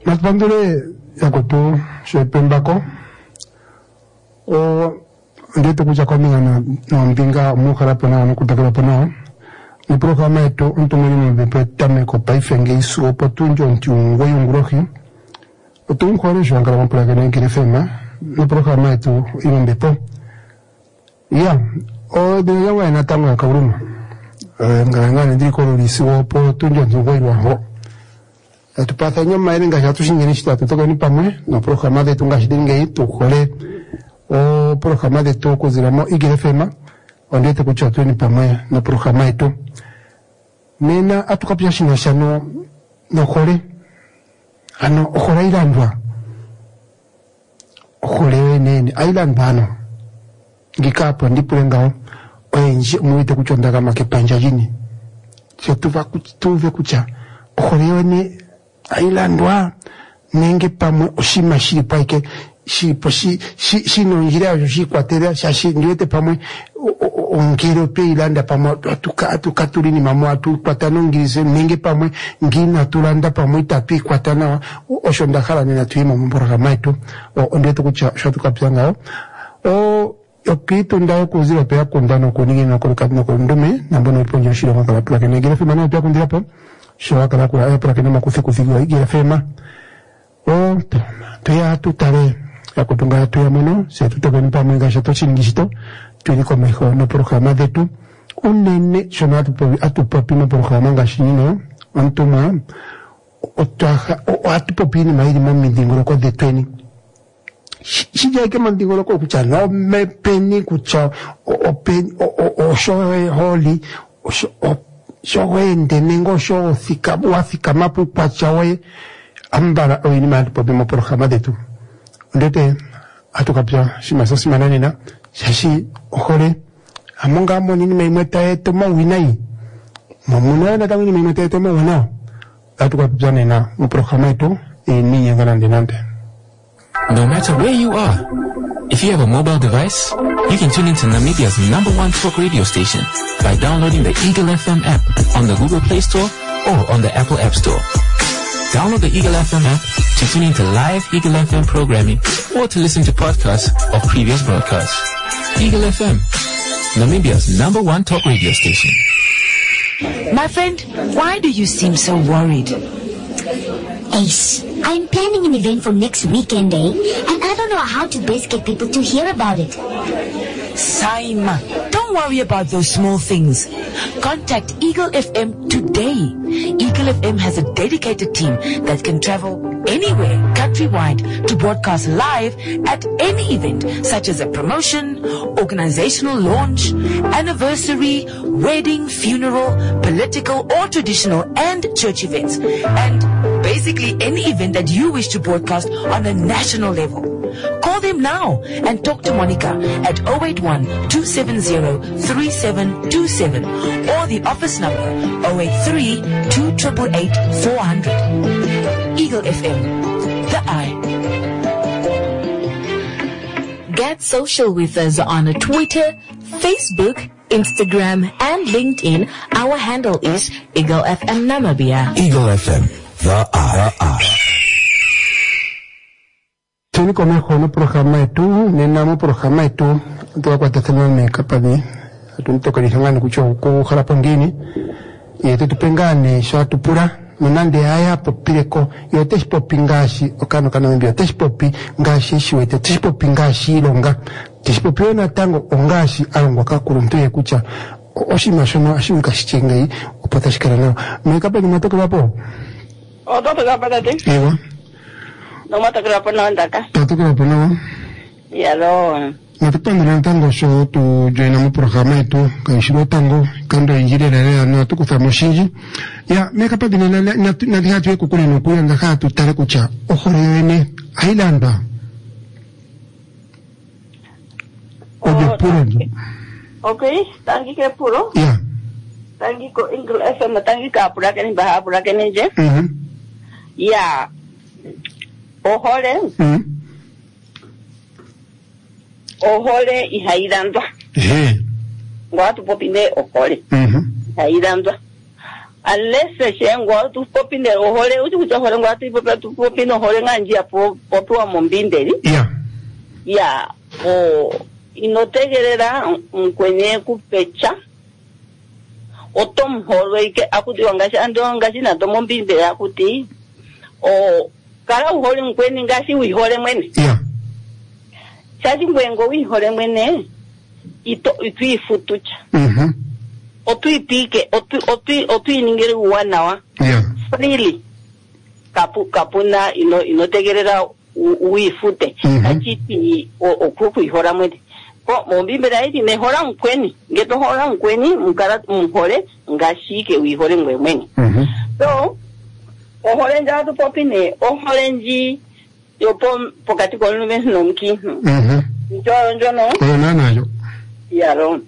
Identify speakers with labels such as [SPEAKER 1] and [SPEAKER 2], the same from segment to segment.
[SPEAKER 1] Matpandole yakoto shepembako o ndete kuja kominga na mbinga mukhala pona nokutakala pona ni programa yetu ntumuli mbepe tameko paifenge isu oportunjo ntiungo yungurohi otunkhore jwangala mpulake nenkile fema ni programa yetu imbepo ya o de yawa na tango kauruma ngangane ndikolo lisiwo oportunjo ntiungo yungurohi tupatha nyoma iringa jatu shingenishita tutoka ni pamwe na programa yetu ngashidinge tukhole o programa yetu kuziramo igirefema ondete kuchatu ni pamwe na programa yetu nena atukapya shinashano nokhole ano okhole ilandwa okhole wenene ailandano ngikapo ndipulengao oyenji muite kuchonda kama kepanja jini tuve kucha okhole wene ailandwa nenge pamwe oshima shiri paike shipo shinonjira yajo shikwatera shashi ndiwete pamwe ongero pe ilanda pamwe atukatulini mamwe atukwatana ongirize nenge pamwe ngina tulanda pamwe tapi kwatana oshondakhala nena tuyima mumboraka maitu ndiwete kucha shatukapyangao opito ndayo kuzira pe akondano kuningina kolukatino kondume nambono iponjo shiro ngala plake negere fema na pe akundira po shawaka la kula plake na kufikiwa igere fema tuya tutare yakutunga tuya mono se tutoka ni pamwe ngasha tochingishito tuliko meho no programa detu unene shona atupopi no programa ngashino antuma otaha atupopi ni mairi mamindingoro ko de training shija ke mandingoro ko kucha no me peni kucha o showe holi showe ndenengo showe thika mapu pachawe ambara oini mali popi mo programa detu ndete atukapya shimasosi mananina shashi okhole amonga monini meimweta yeto mawinai mamuna na tawini meimweta yeto mawana atukapya nena mu programa yetu ni yangana ndinante.
[SPEAKER 2] No matter where you are, if you have a mobile device, you can tune into Namibia's #1 talk radio station by downloading the Eagle FM app on the Google Play Store or on the Apple App Store. Download the Eagle FM app to tune into live Eagle FM programming or to listen to podcasts of previous broadcasts. Eagle FM, Namibia's #1 talk radio station.
[SPEAKER 3] My friend, why do you seem so worried?
[SPEAKER 4] Ace, I'm planning an event for next weekend, and I don't know how to best get people to hear about it.
[SPEAKER 3] Saima, don't worry about those small things. Contact Eagle FM today. Eagle FM has a dedicated team that can travel anywhere countrywide to broadcast live at any event, such as a promotion, organizational launch, anniversary, wedding, funeral, political or traditional and church events, and basically any event that you wish to broadcast on a national level. Call them now and talk to Monica at 081-270-3727 or the office number 083-288-400. Eagle FM, the eye.
[SPEAKER 5] Get social with us on Twitter, Facebook, Instagram, and LinkedIn. Our handle is Eagle FM Namibia.
[SPEAKER 2] Eagle FM, the eye.
[SPEAKER 1] Tuni komeho no programa yetu nenamo programa yetu tuwakwatathana mekapani atuntokalihangana kucho kukhala pangini yetu tupengane shatupura munande haya popileko yote sipopi ngashi okano kana mbio tesipopi ngashi shiwete tesipopi ngashi ilonga tesipopi ona tango ongashi alongwa kakulumtuye kucha oshimashono ashiwika shichengai upatashikana nao mekapani matoke wapo
[SPEAKER 6] ototo kapagati
[SPEAKER 1] ewa
[SPEAKER 6] no matakira pano ndaka
[SPEAKER 1] tatukira pano
[SPEAKER 6] yalo
[SPEAKER 1] natupandana tango so tu joina mu programa yetu kaishiro tango kando injirere no tukufamo shinji ya mekapadi na dihatu yeku kule no kuyanga hatu tare kucha ohorene ailanda oje puro
[SPEAKER 6] okay tangi ke puro
[SPEAKER 1] ya
[SPEAKER 6] tangi ko Eagle FM tangi ka pura kene baha pura kene je ya ohole ohole ihairandwa watu popinde ohole ihairandwa unless shengo tu popine ohole uti kucha hole ngwati tu popine ohole nganji apo wa mombinderi ya o inotegerera kwenye kupecha otom hole ke akuti wangashi ando ngashi na to mombinderi akuti o kala uhole kwenye ngashi uihole mwene chaji ngwengo uihole mwene ituifutucha otuipike otuiningire uwanawa freely kapuna inotegerera uifute achiti okukuihora mwene ko mombimbera iti nehora nkweni ngeto hora nkweni mukara mhore ngashike uihore mwene so ohore njatu popine ohore nji yopo pokati kwa lume nomki njo no
[SPEAKER 1] nayo
[SPEAKER 6] yaro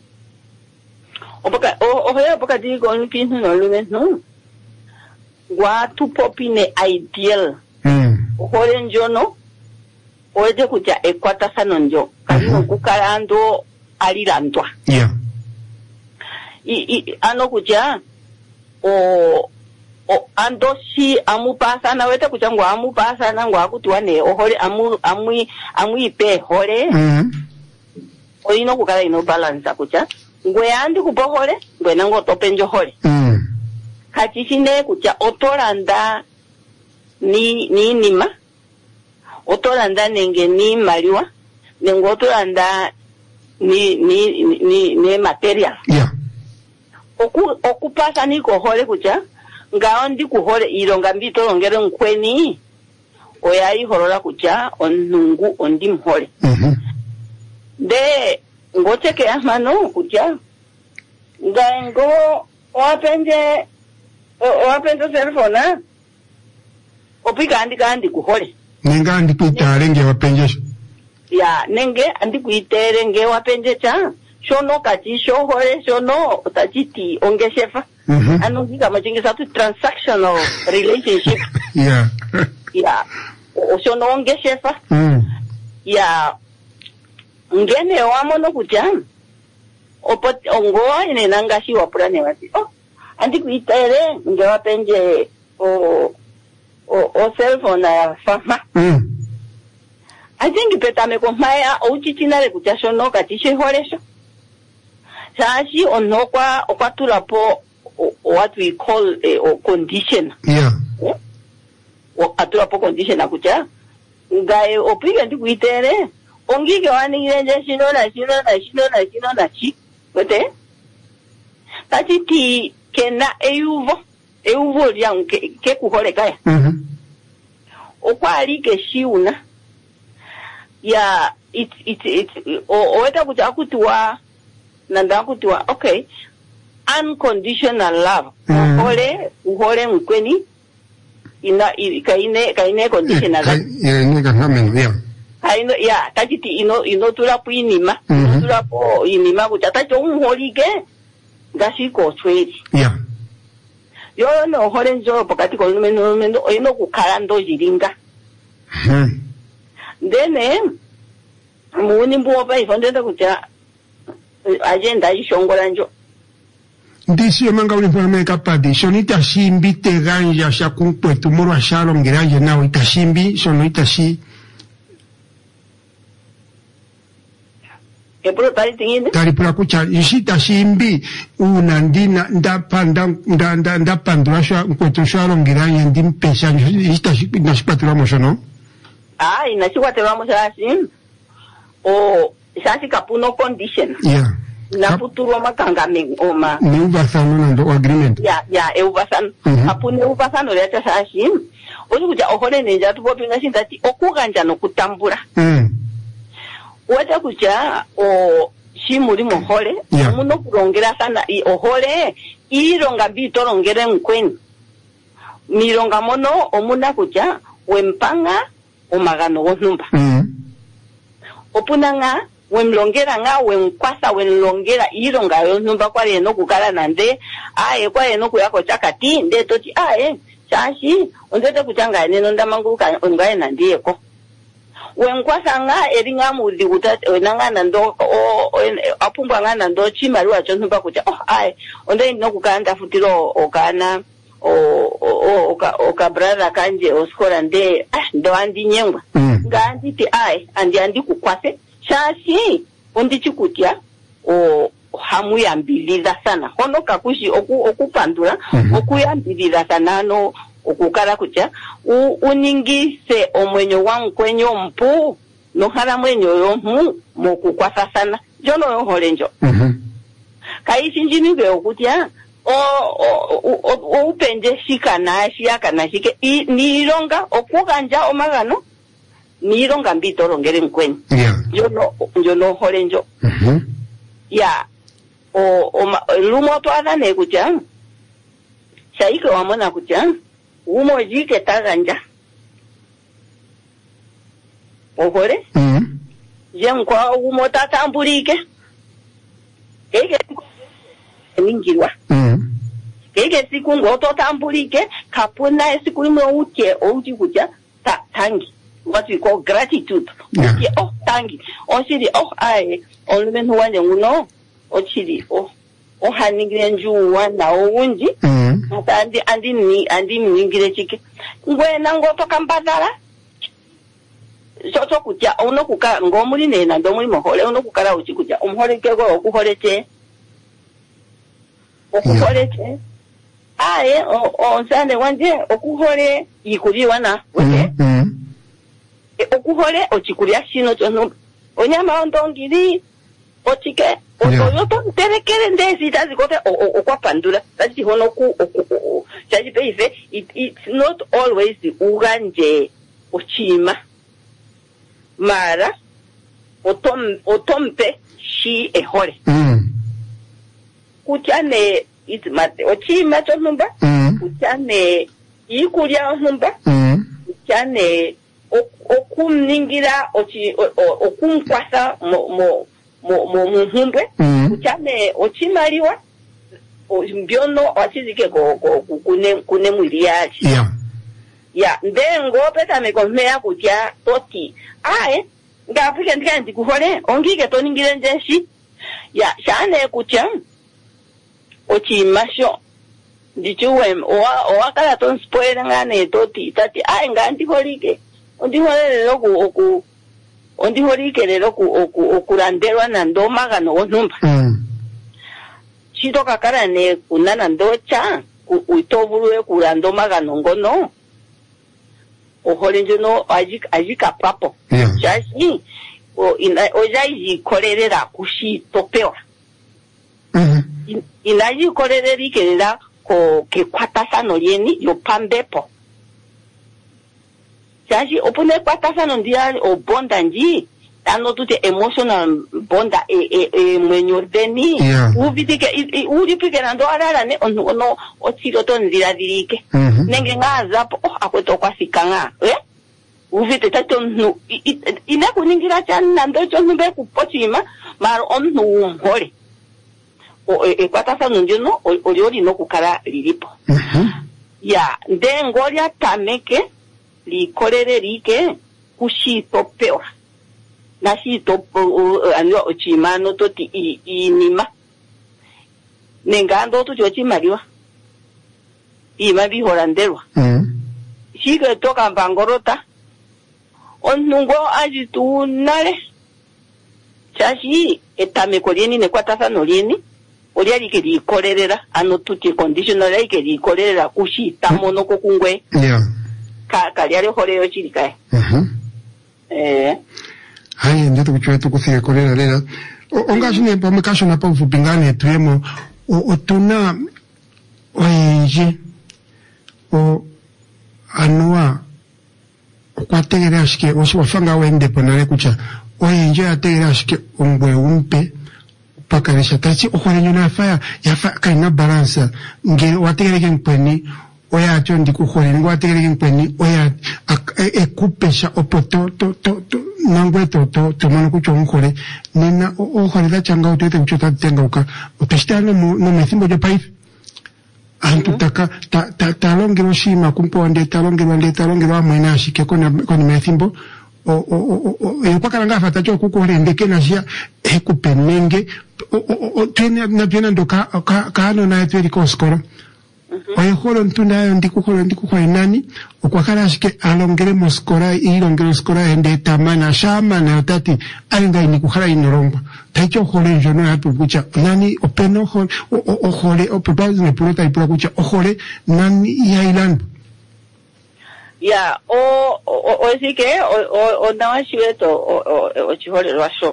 [SPEAKER 6] ohoya pokati kwa lume no watu popine ideal ohore njo no oje kuja ekwata sanonjo kalino kukalando alirandwa ano kuja ando si amupasa na wete kuja ngwa amupasa na ngwa kutuane ohole amu ipe hole oino kukala ino balance kuja ngwe andi kubohole ngwe nango topenjo hole kachishine kuja otolanda ni nima otolanda nenge ni maliwa nenge otolanda ni material okupasa ni kohole kuja ngao ndi kuhole ilonga mbito longere nkweni oyai holola kuja onungu ondi mhole de ngocheke amano kuja ngaengo wapenje cellphone opika andi kuhole
[SPEAKER 1] nenga andi kuitare nge wapenje
[SPEAKER 6] ya nenge andi kuitere nge wapenje cha shono kati shohole shono utachiti ongeshefa ano giga majingisa tu transactional relationship shono ongeshefa ya ngene wamono kuja ongo ine nangashi wapurane wati andi kuitere nge wapenje o cellphone ya fama ajingi petame komaya uchitinare kuja shono kati sheholesho sashi onokwa okwatulapo what we call a condition atulapo condition akucha ngae opiga ndi kuitere ongike waningire shino na chi kote tachiti kena eyuvo lya ke kuhole kaya okwali ke shiuna ya oweta kucha akutiwa nanda akutiwa okay unconditional love uhole mkweni kaine conditional kaino ya tachiti ino tulapo inima tulapo inima kucha tacho umholike ngashiko tweli yo no hole njo pokati kwa lumendo oino kukala ndo jiringa ndene muuni mbuo pa ifondenda kucha agenda ishongola njo
[SPEAKER 1] ndisi yomanga ulimpona kapadi shoni tashimbi teganja sha kumpwetu moro ashalo ngiraje nawo itashimbi shono itashi
[SPEAKER 6] epuro tali tingine
[SPEAKER 1] tali pura kucha ishi tashimbi unandina ndapandura sha kwetu shalo ngiraje ndimpesha itashi nashipatula moshono
[SPEAKER 6] inashipatula moshono shasi kapuno condition naputulwa makangame oma
[SPEAKER 1] ni ubasano nando agreement
[SPEAKER 6] ubasano apune ubasano lya sashi ozi kuja ohole nenja tupopinga shindati okuganja nokutambula wata kuja shimuli mohole muno kulongera sana ohole ilonga bito longere nkweni milonga mono omuna kuja wempanga omagano gonumba opunanga wemlongera nga wenkwasa wenlongera ilonga yonumba kwale no kukala nande kwale no kuyako chakati nde toti shashi ondete kuchanga neno ndamanguka ongaye nandiyeko wenkwasa nga eringa mudi kutate wenanga nando apumbwa nga nando chimaliwa chontumba kuti ai onde inokukanda futiro okana oka brother kanje oskora nde ndo andi nyengwa nganditi andi kukwase shashi ondichikutya hamuyambiliza sana hono kakushi okupandula okuyambiliza sana no okukala kutya uningise omwenyo wangu kwenye mpu nohala mwenyo yomu mokukwasa sana jono yoholenjo kaishi njinige okutya upenje shikana shike niilonga okuganja omagano niilonga mbitorongere mkwenye jono holenjo ya lumo twadhane kutya shaike wamona kutya umo jike taganya ohore jenkwa umo tatambulike keke ningirwa keke siku ngoto tambulike kapuna esiku imwe uti kutya tangi what we call gratitude tangi onshiri ai onlumentu wanje nguno ochiri ohaningire njuwa na owunji ata andi ningire chike ngwena ngotoka mbadala soto kutya onokuka ngomuli nena ndomuli mohole onokukala uchikutya omholekego okuholeche onsane wanje okuhole ikuliwa na wete okuhole ochikulia shino chono onyama ondongiri ochike otoyoto terekere ndezi tazikote okwapandula tachi hono chaji peife it's not always uganje ochima mara otompe shi ehole kuchane itmate ochima chonumba kuchane ikulia onumba kuchane okumningira okumkwasa muhumbwe kuchane ochimaliwa mbyono wachizike kune mwili yachi ya ndengo peta mekomea kutya toti ngapike ndika ndikuhole ongike toningire njenshi ya shane kutya ochimasho ndichuwe owakala tonspoile ngane toti tati ngandiholike ondiholike lero okulandelwa nando magano onumba chito kakala ne kunana ndocha uitovulwe kulando magano ngono ohole njono ajika papo chashi ojayikolelera kushitopewa inayikolelera ikelera kekwatasano lyeni yopambepo chashi opune ekwatasano ndiyali obonda nji ano tute emotional bonda mwenyo deni uvitike ulipike nando alalane ono ochiro tonzira dirike nenge ngazapo akweto kwasikanga uvite tato nu inakuningira chani nando chonumbe kupochima maro onu umhole ekwatasano njono olioli no kukala lilipo ya ndengo lya tameke likolere like kushitopewa nashito anyo ochimano toti inima nengando tuti ochimaliwa ima biholandelwa shike toka mbangorota onungo ajitunale chashi etameko lyeni nekwatasano lyeni olyalike likolelera ano tuti conditional like likolelera kushita mono kokungwe kalyali holeyo chilikae
[SPEAKER 1] hayi ndio kuchwetu kufika kolera lera ongashine pamekasho na pa ufupingane tuemo otuna oje anua kwategera shike wafanga wende ponale kucha oje ategera shike ongwe umpe pakarisha tachi okolenyo na faya yafa kaina balance nge wategera kempeni oya acho ndikuhole ngo wategera kempeni oya ekupesha opoto to nangwe to mano kucho ngole nena ohole da changa utete kuchota tenga uka utashitana no methimbo de paif antu taka talongero shima kumpo ande talongero amwena shike kona methimbo Epaka nga fata cho kukore ndeke na jia ekupenenge twene na pena ndo kaano na etweri konskoro oye holo ntunda ayo ndikuholo nani okwakala ashike alongere moskora ilongere skora ende tamana shama na otati alinga inikuhala inorongwa taicho hole njono hapu kucha nani openo hole opepazi ne purota ipura kucha ohole nani ya ilandu
[SPEAKER 6] ya o sike o nawa shiweto o chihole rwasho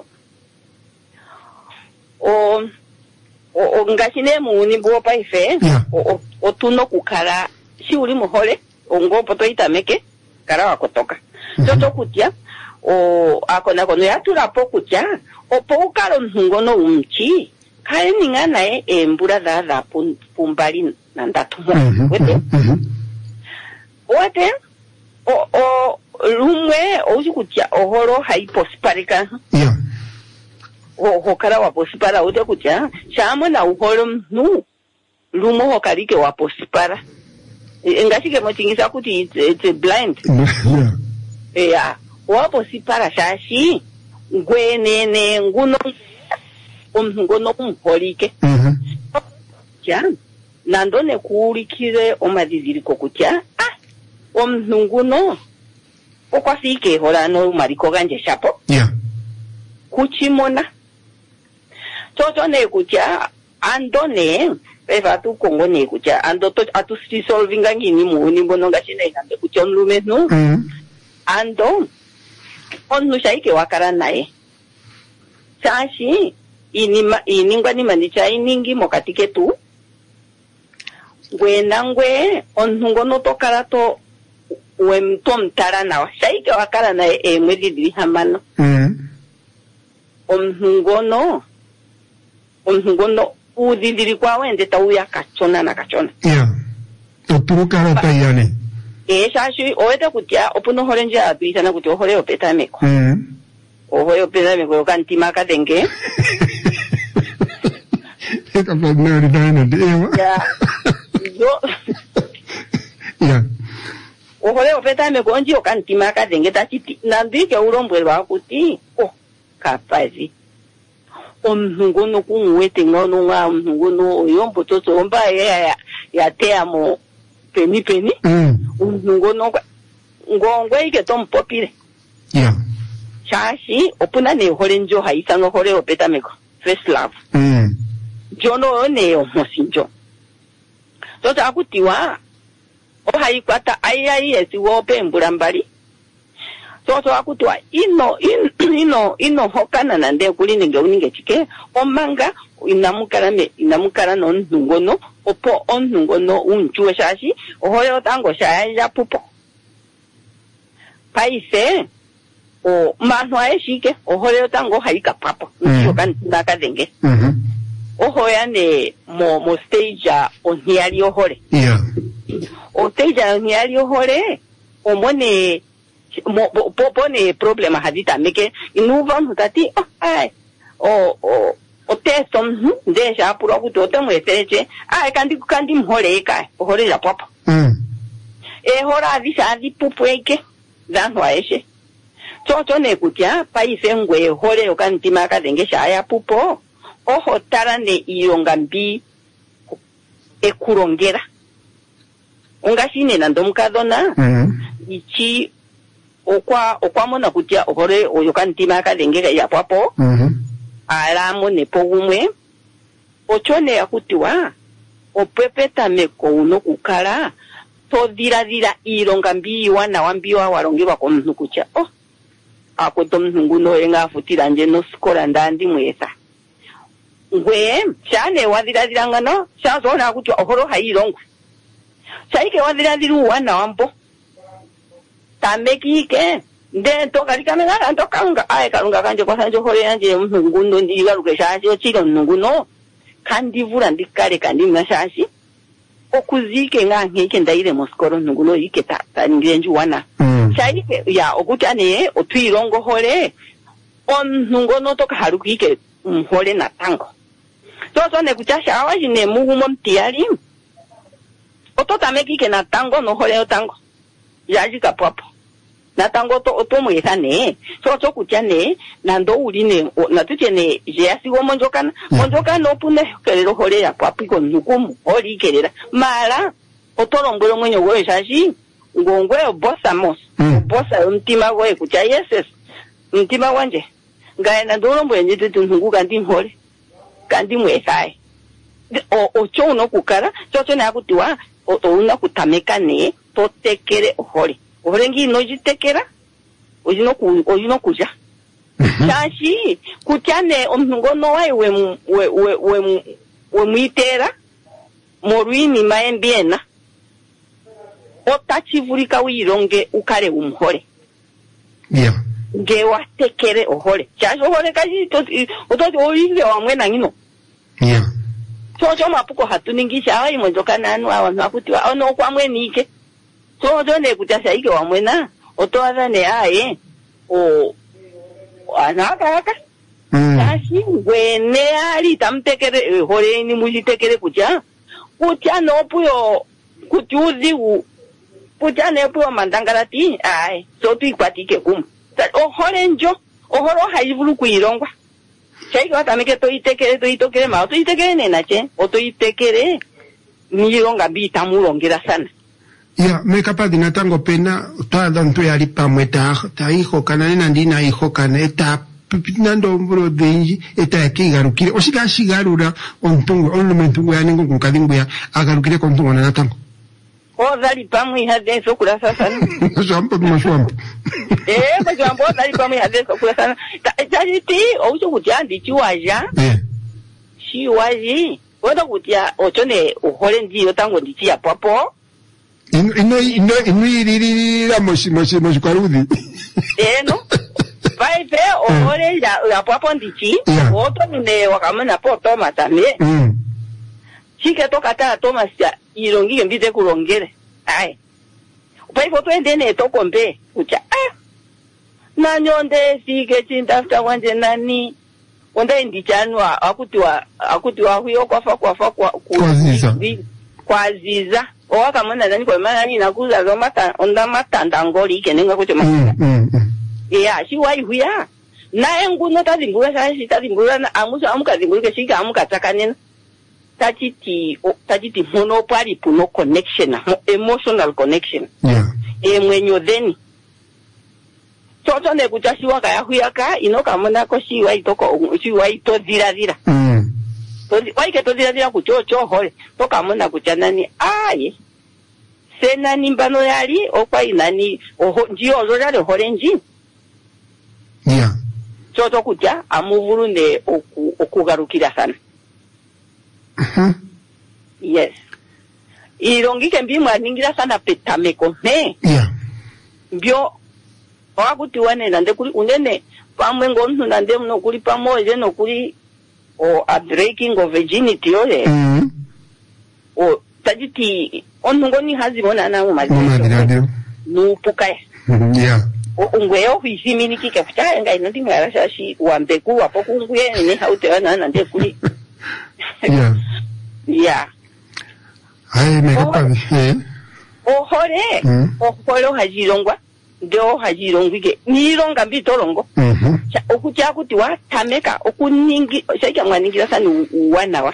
[SPEAKER 6] o ngashine muuni bo paife o tuno kukala si uli muhole ongo poto itameke kara wakotoka toto kutya o akona kono yatura po kutya opo ukalo ngono umchi kale ninga nae embura dada pumbali nandatu wete lumwe ouzi kutya ohoro haiposparika hokala wapospara ute kutya shamo na uholo mnu lumo hokalike wapospara ngashike mochingisa kuti it's blind yeah wapospara shashi ngwenene nguno ngono kumholike ja nandone kuulikire omadhidhiliko kutya omuntu nguno okwasike holano mariko ganje shapo kuchimona toto ne kutya andone eva tu kongo ne kutya ando to atu solving ngini muuni bono ngashina inande kutya onlume no ando onnu shaike wakara nae chashi iningwa ni manicha iningi mokatike tu ngwe onnu ngono tokala to wemtom tara nawa shaike wakara nae mwezi dirihamano onhungono udindiri kwa wende tauya kachona na kachona
[SPEAKER 1] oturukara tayane
[SPEAKER 6] shashi oeta kutya opuno horenje atuisana kuti ohore opeta meko ohore opeta meko yokantima kadenge
[SPEAKER 1] eka fadnari daina dewa
[SPEAKER 6] ohore opeta meko onji yokantima kadenge tachiti nandike urombwerwa kuti kapazi omnungono kunwete ngono nga omnungono yombo toto omba ya teamo peni omnungono ngongwe ike tompopile shashi opuna ne hole njo haisanga hole opeta meko first love jono ne omosinjo toto akutiwa ohaikwata ayai esiwo pembula mbali toto akutwa ino hokana nande kuli ninge uninge chike omanga inamukala no nnungono opo onnungono unchuwe shashi ohoyo tango shaya pupo paise o manho aeshike ohoyo tango haika papo nchoka ndakadenge ohoya ne mo stage onhiali ohole o stage onhiali ohole omone pone problema hadita meke inuva mutati o testo ndesha apura kuti otemwesereche kandi mhole eka ohole ya papa hora avisa adipupu eke zanhu aeshe toto ne kutya paise ngwe hole okantima akadengesha aya pupo oho tara ne ilonga mbi ekurongera ungashine nando mukadona ichi okwa mona kutya ohore oyokantima akadengeka yapapo alamo nepo gumwe ochone yakutiwa opepeta meko uno kukala todhiladhila ilonga mbi iwanawa mbi walongelwa komuntu kutya akwete omuntu nguno oyenga afutila nje nosikola ndandi mwesa ngwe shane wadhiladhila ngano shazoona kutya ohoro hailongwa shaike wadhiladhila uwanawa mbo tamekike nde tokalikamenga ntokanga kalunga kanje kwasanjo hole yanje mnunguno ndigaluke shashi ochilo mnunguno kandivula ndikale kandi mashashi okuzike ngankeke ndaire moskoro mnunguno yike taningire njuwana shaike ya okutane otwirongo hole mnungono tokahalukike mhole na tango toto ne kuchasha awaji ne mugumo mtiali ototamekike na tango no hole o tango yaji kapapo natango to mwesa ne so kutya ne nando uli ne natutye ne je asigo monjokana opune kelero hole ya papiko nukumu oli kelera mala otolombwele mwenye gwe shashi ngongwe obosamos obosa mtima gwe kutya yeses mtima wanje ngaye nandolombwele njiti ntungu kandi mhole kandi mwesae ocho unokukala chocho nakutiwa una kutameka ne totekere ohole ngi nojitekera ojino kuja chashi kutyane omungono wae we muitera moruini maembiena otachivulika wironge ukale umhole nge watekere ohole chashi ohole kaji ototi oile wamwena ngino chocho mapuko hatuningisha awa imonjoka nanu awa nakutiwa ono kwa mwenike chocho ne kutasha ike wamwena otoaza ne aye anaka chashi wene ali tamtekere hole ni mujitekere kutya no puyo kutyuzi kutya ne puyo mandangalati aye so tuikwatike kumu ohole njo oholo haivulu kuilongwa chaiki watameke toitekere mao toitekere nenache otoitekere nilonga bitamulongela sana
[SPEAKER 1] ya mekapadi natango pena toada ntu yali pamwe ta hijo kana nena ndina hijo kana eta nando mburo denji eta yakigarukire oshigarura ontungu onlumentungu yaningo kunkadingu ya agarukire kontungu na natango
[SPEAKER 6] zali pamwe hade sokula sasa
[SPEAKER 1] swampo maswampo
[SPEAKER 6] maswampo zali pamwe hade sokula sana tajiti oucho kutya ndichiwaja shiwaji oda kutya ochone ohole ndiyo tango ndichiya papo
[SPEAKER 1] ino iririra moshi kwarudi
[SPEAKER 6] no vaive ohole ya papo ndichi oto nine wakamana po toma tamie chike toka tala Thomas ya ilongike mbite kulongele ai upaipo twende ne tokombe kucha nanyonde sike chindafuta wanje nani onda indichanwa akutiwa huyo kwaziza owakamona nani kwa maana ni nakuza zomata onda matanda ngoli kenenga kucho ya shi wai huya naye nguno tazimbura sashi tazimbura na amukazimbura shika amukatakanena tachiti mono pali puno connection emotional connection mwenyo theni chocho ne kuchashiwa kaya huyaka inoka mona ko shiwa itodira waike todira kuchocho hole toka mona kuchanani aye senani mbano yali okwa inani njiyo zozale hole nji chocho kucha amuvuru ne okugarukira sana yes ilongike mbimwa ningira sana petameko mbyo wakuti wane nande kuli unene pamwe ngontu nande mno kuli pamoje no kuli a breaking of virginity ole tajiti onungoni hazimona na
[SPEAKER 1] umadiro
[SPEAKER 6] nupukaye ungweyo huisimini kike futa ngai nandi ngarasha shi wambeku wapo kunguye ne haute wana nande kuli
[SPEAKER 1] Ay, mekapadi
[SPEAKER 6] ohole hajilongwa ndio hajilongwike nilonga mbitolongo okutya kuti watameka okuningi shaika mwaningira sana uwanawa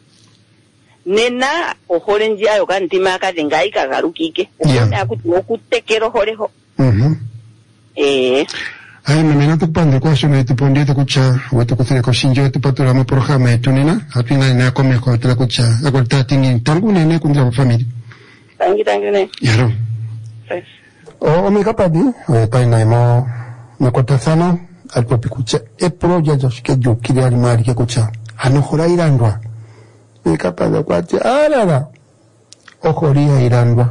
[SPEAKER 6] nena ohole njiayo kantima akadenga ikagarukike okuna kuti okutekero holeho
[SPEAKER 1] Ay, mamena tupande kwa shona tuponde tukucha wetu kufanya kwa shinjo wetu patura mo programa yetu nina hapina na kome kwa tula kucha akolta tingi tangu nene kunja kwa family
[SPEAKER 6] tangi ne
[SPEAKER 1] yaro omekapadi paina imo nakota sana alipopi kucha proja joshike jukiri alimari ke kucha anohora irandwa mekapadi kwati alala ohoria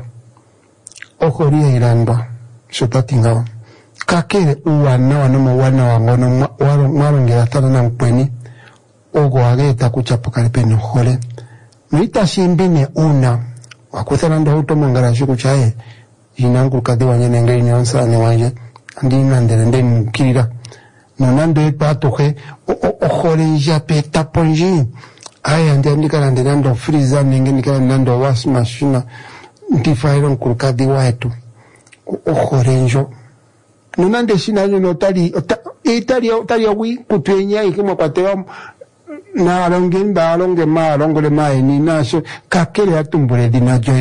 [SPEAKER 1] irandwa shotatingawa kakere uwana wangono mwarongera tana na mpweni ogo ageta kuchapukali pene hole nuita shimbine una wakuthana ndo huto mongara shuku chae inangu kadi wanyene ngei ni ansane wanje andi nandere ndeni mukirira nonando epatohe ohole njape taponji aya ndika nandere ndo freezer ningi ndika nando wash machine ntifairo nkurukadi waitu ohole njo nonande shinayo no tali wi kutwenya ikimo kwatera na alonge ma ni nasho kakele atumbule dinajo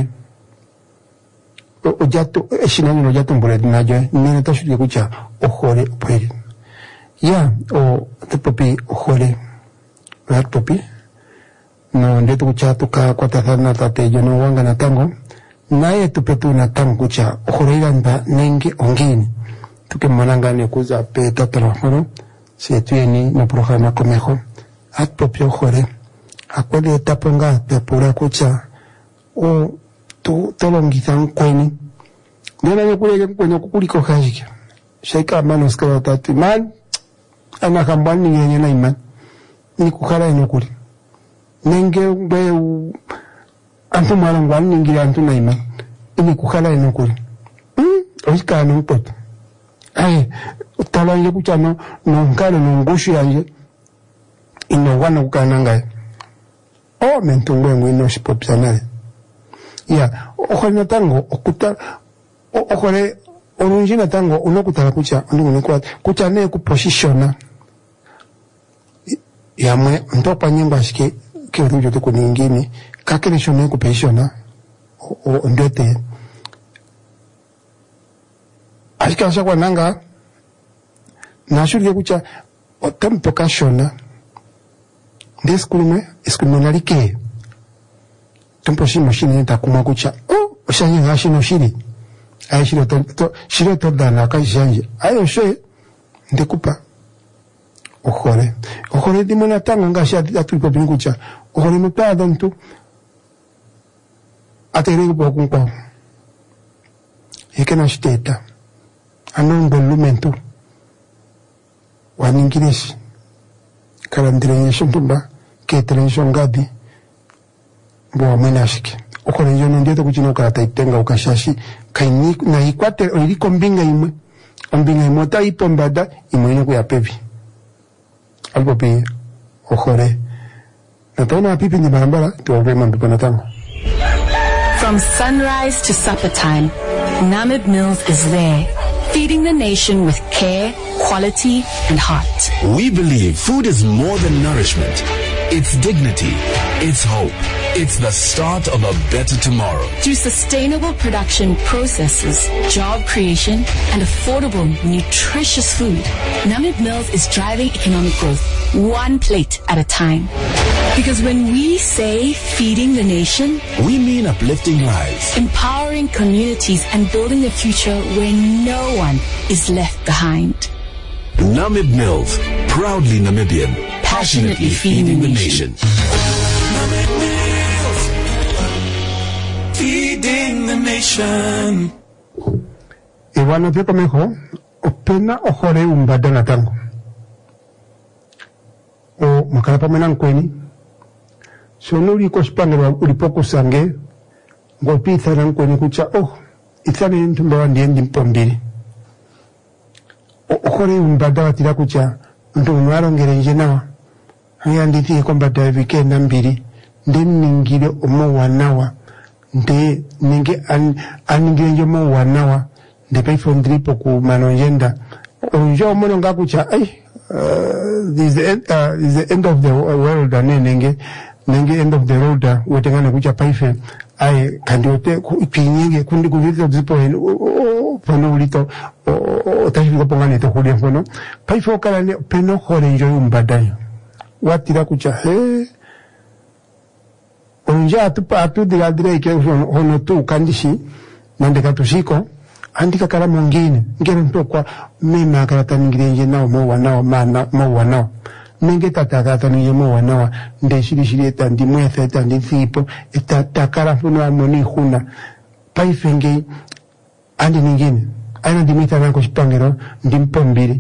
[SPEAKER 1] ojato shinayo no jatumbule dinajo ni tashuje kucha ohore pweli ya o tepopi ohore rat popi no ndetu kucha tuka kwatathana tate jono wanga na tango naye tupetu na tango kucha ohore ganda nenge ongini tuke manangane kuza pe tatalo se tueni no programa comejo at propio jore akwele taponga pe pura kucha o tu tolongizan kweni nena yekule kwenye kukuliko hajiki shaika manos kwa tatu man ana kambani yenye na iman ni kukala inokuli nenge be antu marangwani ngira antu na iman ni kukala inokuli oika no poto ay talanje kucha no nkalo no ngushu yanje ino wana kukananga o mentungo ngwino sipopsanale ya okhona tango okuta okhore orunjina tango unokutala kucha ndikunikwa kucha ne ku positiona yamwe ntopa nyimba shike kirujo to kuningini kakele shone ku positiona o ndote ashikasha kwa nanga nashuri kucha otampo kashona deskulme eskulme nalike tempo shi machine ta kuma kucha oshanyi ngashi no shiri ay shiro to dana ka shanje ayo she ndekupa okhore dimona tango ngashi atuko bingucha okhore mupada ntu atere bokunko yekena shteta anombo lumentu waningirishi kalandire shuntumba ketere shongadi bo menashike okole yono ndeto kuchino kata itenga ukashashi kaini na ikwate iri kombinga imwe ta ipombada imwe ino kuya pevi albo pe okore natona pipi ni barabara tuwe mambo na tango.
[SPEAKER 7] From sunrise to supper time, Namib Mills is there, feeding the nation with care, quality, and heart.
[SPEAKER 8] We believe food is more than nourishment. It's dignity. It's hope. It's the start of a better tomorrow.
[SPEAKER 7] Through sustainable production processes, job creation, and affordable, nutritious food, Namib Mills is driving economic growth, one plate at a time. Because when we say feeding the nation,
[SPEAKER 8] we mean uplifting lives,
[SPEAKER 7] empowering communities, and building a future where no one is left behind.
[SPEAKER 8] Namib Mills, proudly Namibian, passionately feeding the nation.
[SPEAKER 9] Namib Mills, feeding the nation.
[SPEAKER 1] Iwana peko meho, opena ohore umbada na tango. O makalapa menang kweni. Sono liko spanga ulipoko sange. Ngopi ithanan kweni kucha, ithani ntumbawa ndiendi mpombili. Ohore umbada watira kucha, ntu unwaro ngerenje nawa. Yanditi kombata weekend mbili ningire omo wanawa ninge aningire omo wanawa pay for dripo ku manojenda onjo mono ngakucha this is the end of the world nenge end of the road wetengana kucha paife kandiote pinyenge kundi kuvita zipo pono ulito otashika pongane to kulia pono paife kala ne peno hore njo umbadayo watira kucha onja atu digadire ke hono tu kandishi nande katushiko andika kala mongine ngere ntokwa mema kala taningire nao mo wanao nenge tataka ninge mo wanao ndeshiri eta ndimwethe eta ndithipo eta takara funo amoni huna paifenge andi ningine ana dimita nako spangero ndimpombiri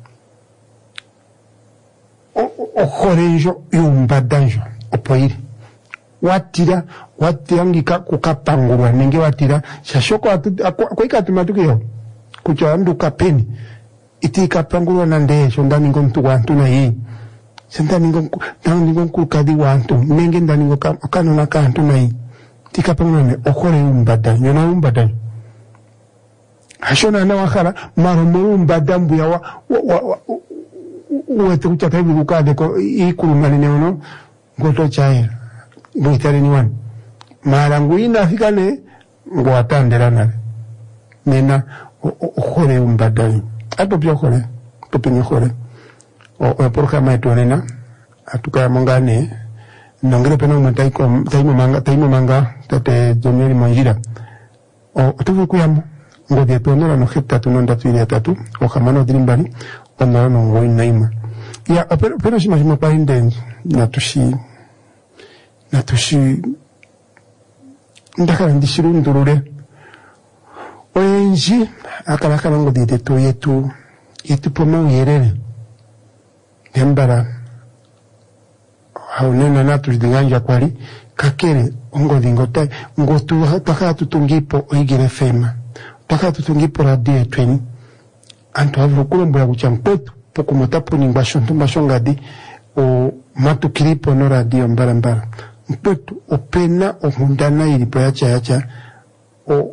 [SPEAKER 1] ojorenjo yumbadanjo opoiri watira ngika kukapangurwa nenge watira shashoko kwa tumatukiyo kucha mdu kapeni iti kapangurwa nande shonda ningo mtu wantu na hii senta ningo kukadi wantu nenge nda ningo kano na kantu na hii tika pangurwa ne ojore yumbadanjo na yumbadanjo ashona na wakhala marumurumba dambu ya wete kuchata hivi kukade ko ikulumani neono ngoto chaira mwitari ni wani marangu ina fikane ngwatandera nale nena ukhole umbadani ato pia khole topinye khole o programa eto nena atuka mongane nongere pena taimo manga tate Jomeli Monjira o tuvu kuyamo ngode tonera no hepta tunonda tuile tatu o kamano dirimbali ono no ngoi naima ya pero shima painde natushi ndakala ndishiru ndurure oyenji akala ngode teto yetu pomo yerere yambara haunena natu diganja kwali kakere ngode ngota ngotu taka tutungipo oigire fema taka tutungipo radio 20 anto avukulombo ya kuchankwetu poko motapo ni mbashongadi o matu kilipo no radio mbara mpetu opena o mundana ilipo yacha o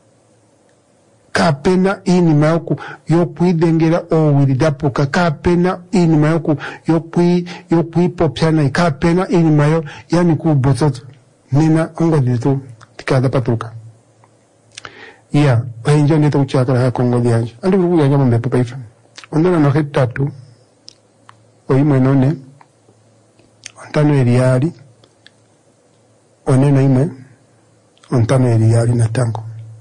[SPEAKER 1] kapena ini mayoku yokuidengera o wilidapo kapena ini mayoku yokuipopyana kapena ini mayo yani kubototo nina ongo ditu tikada patuka ya oinjo nito uchakara ha kongo dianjo andi kurugu ya nyama mbepo paifa ondona no hetatu oimwe none ontano eriari onena imwe ontano eriari na tango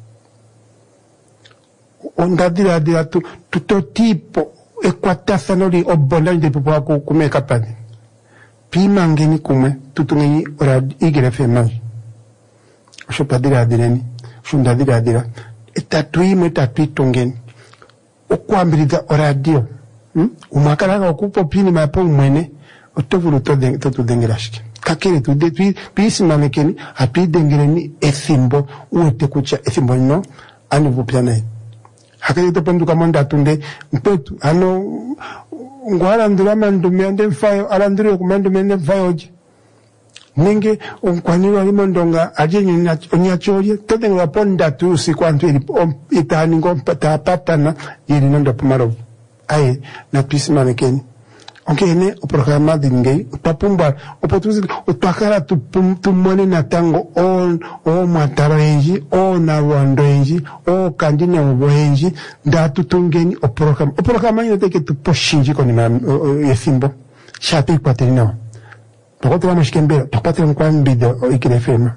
[SPEAKER 1] ondadira tuto tipo ekwatasanori obonda ndi popo ako kumeka pani pima ngeni kumwe tutungeni ora igere femai oshopadira direni shundadira etatuimwe tatuitongeni okwambiriza oradio umakalaga okupo pini mapo mwene otovulu totudengirashike kakere tuisimamekeni atuidengereni ethimbo uwete kucha ethimbo nino anivupyanae hakari topenduka monda tunde mpetu ano ngwalandura mandume ande mfayo alandure kumandume ande mfayo oje nenge onkwaniro alimondonga ajenye onyachoye todenga ponda tu sikwantu itani ngompa patana yiri nondo pumarovu aye na tuisimamekeni onkene o programa dingei tapumba opotuzi utakara tumone na tango o mataro enji o na rwando enji o kandina mbo enji ndatu tungeni o programa yote tuposhinji koni yefimbo shatu ikwaterina tokotra mashikembera tokotra kwa mbido ikire fema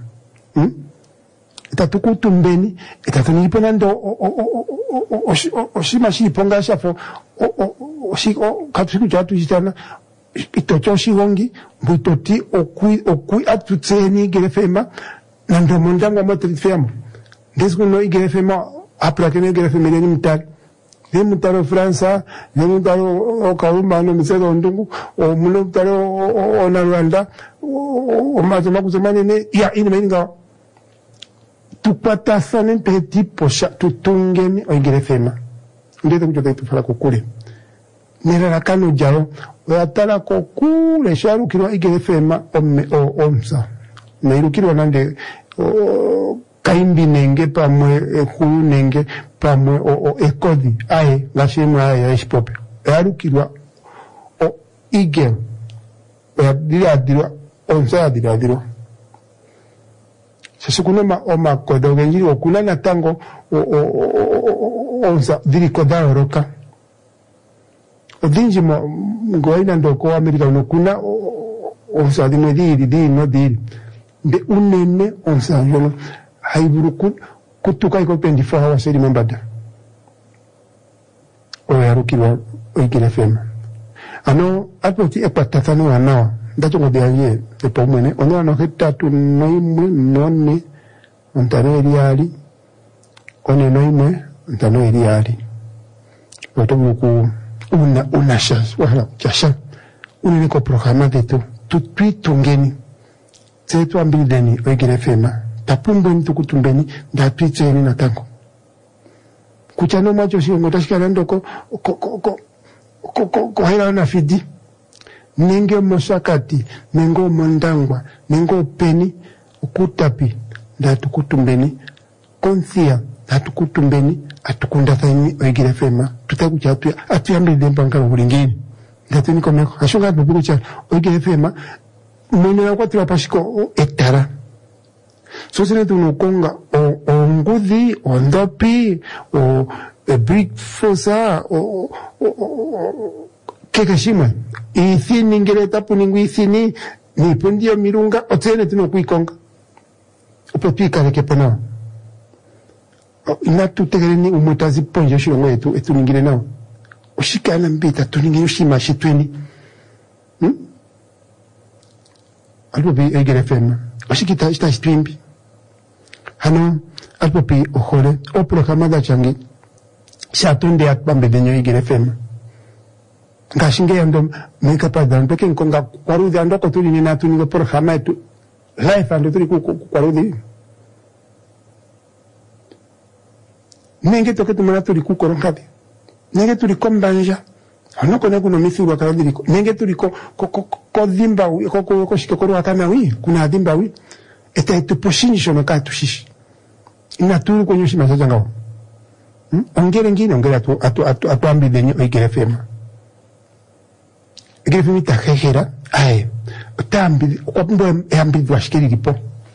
[SPEAKER 1] itatukutumbeni itatunipo ndo oshimashi ponga shafo katusiku chatu jitana itocho shigongi buitoti okui atutseni gerefema na ndo mondangwa motrifema desku no igerefema aprakene gerefema ni mtari ni mtaro Fransa ni mtaro okauma no misero ndungu o muno mtaro ona Rwanda o mazoma kuzamani ne ya ine meninga tupatasane peti posha tutungeni oigerefema ndete kuchote tufala kukule nera kanu jalo oyatala kokule sharukirwa igerefema omsa nairukirwa nande kaimbi nenge pamwe ekulu nenge pamwe ekodi aye ngashimwe aye yaishipope yarukirwa igel oyadiradira onsa yadiradira sesikunema omakodo genjiri okuna natango onsa dirikoda oroka odinji ngoina ndoko Amerika unokuna onsa dimwe diri no diri de unene onsa yono haiburu kutuka iko 24 hours eri membada oyarukirwa oigire fema ano atoti epatatano anawa ndacho ngodianye epomwene ono ano hetatu noimwe none ontano eriali one noimwe ontano eriali otobuku una chance wala chasha unene ko programa de tu tungeni setu ambideni oigire fema tapumbeni tukutumbeni ndapitseni na tango kuchano macho sio ngotashikana ndoko ko hela na fidi nenge mosakati nengo mondangwa nengo peni ukutapi ndatukutumbeni konsia ndatukutumbeni atukunda thani oigire fema tutakuja atuyambe dempanga bulingini ndate niko meko ashunga bubuku cha oigire fema mwenye kwa tulapashiko etara so sene tunukonga o ngudhi o ndopi o brick fosa o kekashima ithini ngereta puningu ithini ni pundio mirunga otene tunokuikonga upotwika leke penao ina tutegereni umutazi ponjo shilongo etu ningine nao ushikana mbita tuningine ushima shitweni alpopi egere fema ushikita ita shitwimbi hano alpopi ohole o programa da changi shatunde akbambe denyo egere fema ngashinge yando meka padran peke nkonga kwarudhi andoko tuli ni natu ni programa etu life ando tuli kwarudhi nenge toke tumana tuli kukoronkati nenge tuli kombanja anoko na kuno mithuru akadiriko nenge tuli ko dhimba ko shikokoro akana wi kuna dhimba wi eta etu poshinisho no ka tushishi ina tulu kwenye shima saja ngao ongere ngine ongere atu ambi denyo igere fema igere fema itakehera ae utambi kwa mbo ambi dwashikiri lipo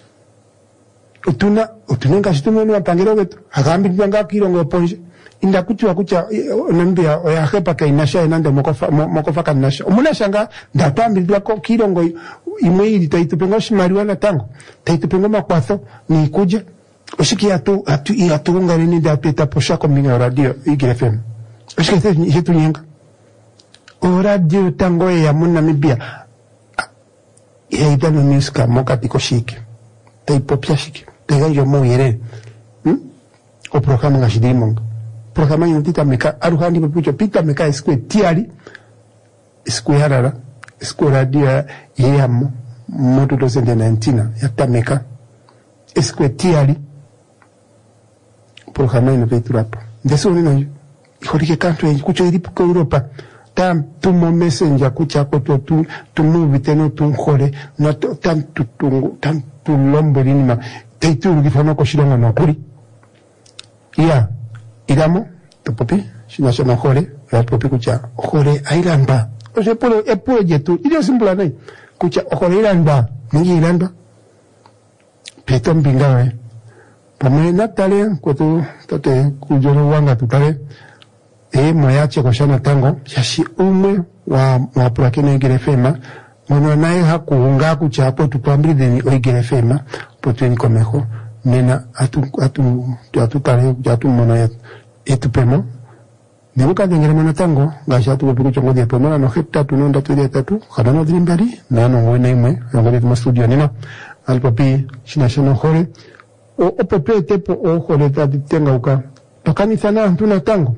[SPEAKER 1] utunenga shitumeni wapangiro wetu hakambi dwanga kirongo ponje inda kucha nambia oya hepa ka inasha enande mokofa kanasha omunashanga ndatambi dwako kirongo imweili taitupengo shimariwana tango taitupengo makwatho ni kuja ushiki atu ngareni da peta posha kombinga radio igire fm ushiki yetu nyenga radio tango ya munamibia ya idano niska moka piko shiki taipopia shiki teganjo mo yere o programa ngashidimong programa yutita meka aruhandi papucho pita meka esque tiari esque harara esque radio yamo moto 2019 yatta meka esque tiari programa inopeturapo ndeso nino ikorike kanto kucho iripo ko Europa tam tumo messenger kucha ko tu move teno tunkhore no tam tutungu tam tulombo linima teitu gifano ko shilonga no kuri ya igamo topopi shinasho no khore ya popi kucha khore ailamba ose polo epoje tu ile simbula nai kucha khore ilamba ningi ilamba peto mbingawe pame natale kwetu tote kujoro wanga tutale moyache kwa shana tango yashi umwe wa prakene igere fema mwana nae hakuunga kucha hapo tupambili deni oigere fema potweni komeho nena atu tare atu mwana etu pemo nebuka dengere mwana tango gashi atu wapiku chongo dia pemo no hepta tu nonda tu dia tatu kadano drimbali nano mwena imwe yongole tuma studio nina alpapi shinashano hore o pepe tepo o hore tati tenga uka tokanisa na tuna tango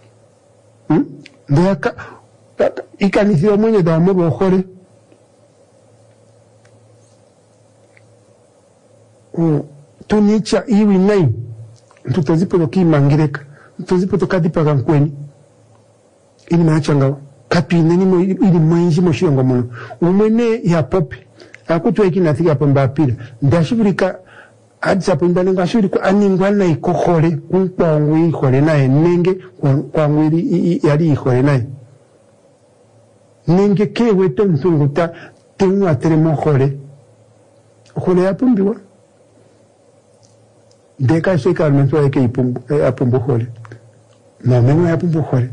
[SPEAKER 1] ndeka ikanisiwa mwenye da mwebo hore tunicha iwi nai tutozipo toki mangireka tutozipo tokadipa kankweni ini maachanga kapi nini ili mwenji moshiongo muno umwene ya popi akutu eki nathika pamba pira ndashibirika adisa pamba nenga shibirika aningwana ikohore kwa ngwi ihore nae nenge kwa ngwiri yali ihore nae nenge kewe tentunguta tengu ateremo hore hore ya pumbiwa deka shika almentua eke apumbu hole na menu ya apumbu hole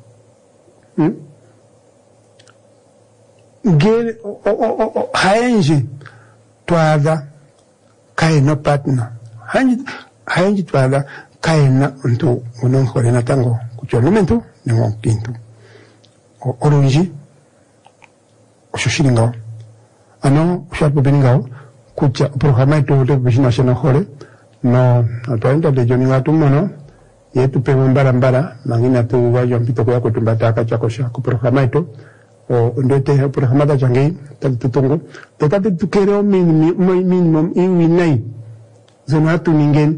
[SPEAKER 1] gere haenji tuada kaina partner haenji tuada kaina ntu unon hole na tango kucholomentu ni mwakintu oronji oshushilingao ano ushapo beningao kucha programa ito ute bishina shena hole no atuaenda de joni watu mono yetu pemo mbara mangina tu wajo mpito kwa kutumbataka chako shako programa ito o ndote programa da jangi tutungo totati tukero minimum iwinai zonatu ningen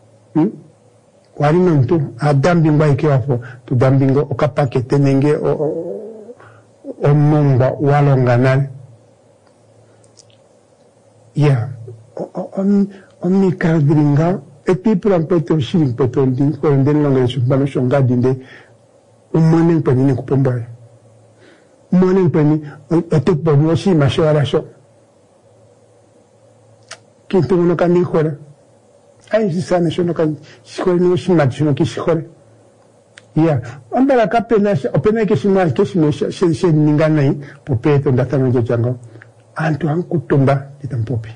[SPEAKER 1] wali nontu adambingwa ikiwafo tudambingo okapake tenenge o mungwa walonganal ya Omni kalbiringa eti prampeto shiling petondi ko ndeni longereso bano shonga dinde umone pani kupomba umone pani eti bano shi mashara sho kinto no kandi khora ai sisane shono kan shikore no shi matsho ki shikore ya ambara kapena opena ke shima ke shimo she ningana yi popeto ndatano jo jango antu ankutumba ditampopi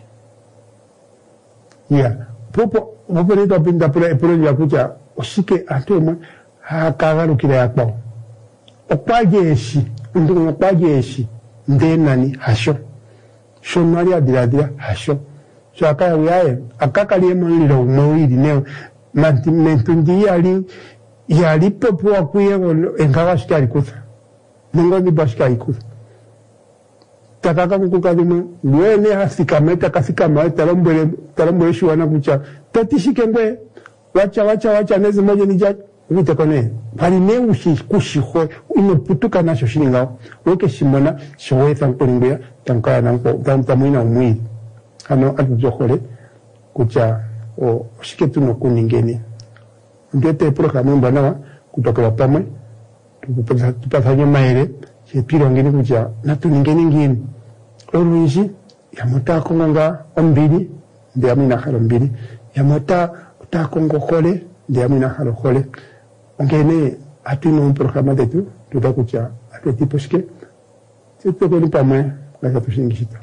[SPEAKER 1] ya popo ne to pinda pro ya kucha osike antu mo hakagaru kile yakpo okwajeshi ndu okwajeshi ndenani hasho shonari adiradira hasho so akaya uyaye akakali emuliro umawiri neo mantimento ndi yali pepo akuye engaga shikari kusa nengo ni bashikari kusa takaka kukukaduma wene hasikameta kasikama tarombele shuwana kucha tatishike ngwe wacha nezi moja nija vitekone pali ne kushiho inoputuka nasho shiningao weke shimona showetha nkulinguya tankaya nanko tamuina umwili ano atujohole kucha shiketu no kuningeni ndete programu mbanawa kutoka pamwe tupatanye maere chepiro ngeni kucha natuningeni ngini olunji yamota konga ombili ndiamina halo mbili yamota utakongo khole ndiamina halo khole ngene atino un programa de tu tutakucha ateti poske tupekoni pamwe la tushingishita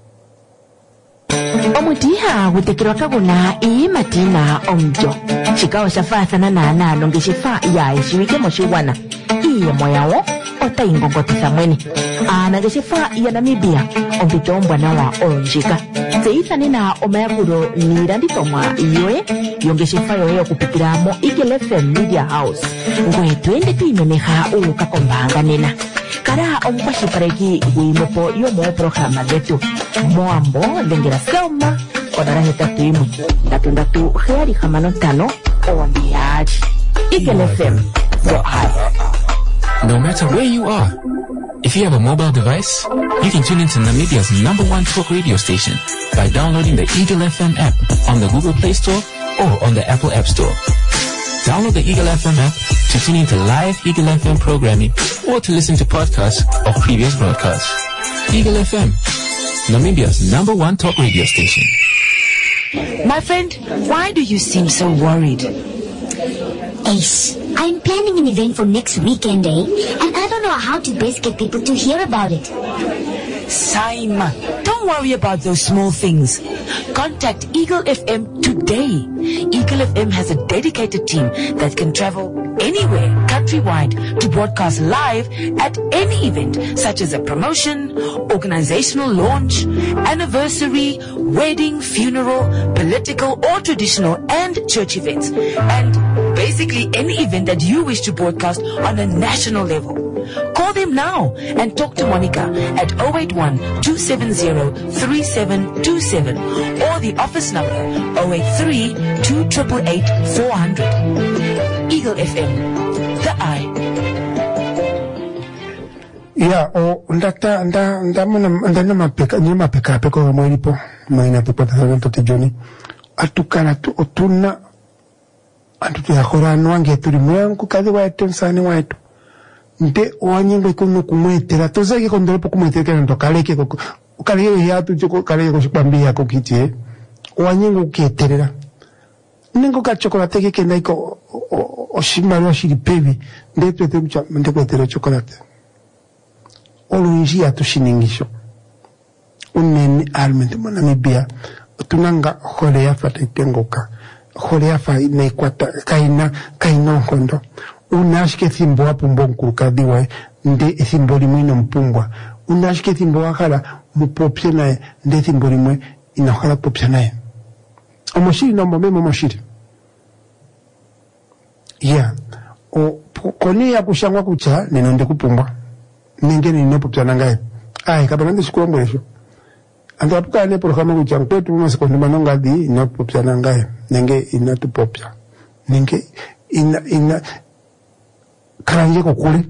[SPEAKER 3] omutiha gutekirwa kaguna iimatina omjo chikawa shafathana na longeshefa ya ishiwike moshiwana iye moyawo otaingongotitha mwene aanangeshefa ya Namibia ompito ombwana wa olonjika tseithanena omayakulo niilandithomwa yoye yongeshefa yoye okupitila mo Eagle FM Media House ngwe twende twiimemeha uuka kombaanga nena kala omukwashilipaleki gwiimopo yomoprograma dhetu moambo dhengela Selma kodala 81 ombiyali Eagle FM the eye.
[SPEAKER 2] No matter where you are, if you have a mobile device, you can tune into Namibia's #1 talk radio station by downloading the Eagle FM app on the Google Play Store or on the Apple App Store. Download the Eagle FM app to tune into live Eagle FM programming or to listen to podcasts of previous broadcasts. Eagle FM, Namibia's #1 talk radio station.
[SPEAKER 3] My friend, why do you seem so worried?
[SPEAKER 4] Ace, I'm planning an event for next weekend, and I don't know how to best get people to hear about it.
[SPEAKER 3] Saima, don't worry about those small things. Contact Eagle FM today. Eagle FM has a dedicated team that can travel anywhere countrywide to broadcast live at any event, such as a promotion, organizational launch, anniversary, wedding, funeral, political or traditional, and church events. And basically any event that you wish to broadcast on a national level. Call them now and talk to Monica at 081-270-3727 or the office number 083-288-400. Eagle FM, the eye.
[SPEAKER 1] Ya, ndata ndana mapeka peko mwilipo maina tupata tote joni atukana tu otuna antu ya khorano wange turi mwangu kazi wa tensani waitu nde wanyingo ikono kumwetera tozake kondelepo kumwetera kana ndokaleke ukaleke yatu choko kaleke kushipambia kokitie wanyingo ukieterera ningo ka chocolate ke kenda iko oshimalo shiripevi nde twete mcha nde kwetera chocolate olunji atushiningisho unene almente mona Namibia tunanga khole ya fata itengoka khole ya fa inekwata kaina nkondo unashike thimbo hapo mbonkuruka diwa nde thimbo limwe no mpumbwa unashike thimbo wakala mupopye naye nde thimbo limwe inakhala popya naye omoshiri no mbomemo moshiri ya koni ya kushangwa kucha nino nde kupumbwa ningene ninopopya nangaye kabana ndi shikolombolesho andapuka ne programa kucha kwetu mu sekondi manonga di inopopya nangaye nenge inatupopya nenge ina karanje kokule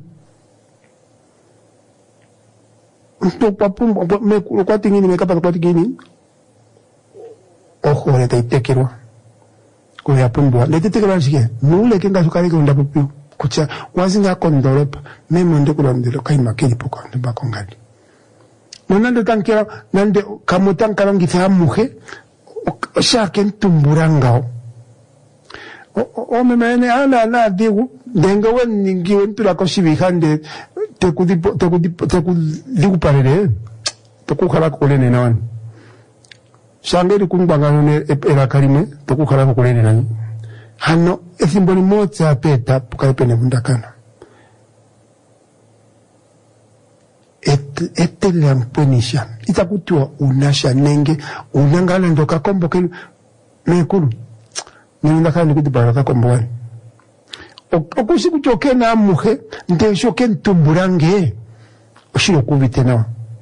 [SPEAKER 1] sto papum me kwati ngini mekapa kwati ngini ojo le taitekirwa ko ya pombo lete te kala shike nule kenga sukari ko ndapo pi kucha wazinga kondoropa memo nde kulandelo kaima kili poko ndaba kongadi nonande tankira nande kamutankala ngitha muhe shake ntumburangao o memene ala na digu denga wen ngi wen pila ko shibihande te kudipu parere to kukhala ko lene nawan shangeri kungbanga ne era karime to kukhala ko lene nani hano ethimboni motsa peta pukaipene bundakana etele amponisha itakutua unasha nenge unangala ndoka kombo kelu mekulu nindakana nikutibara kombo wali okusi kuchoke na muhe nde shoke ntumburange oshiro kubite nawa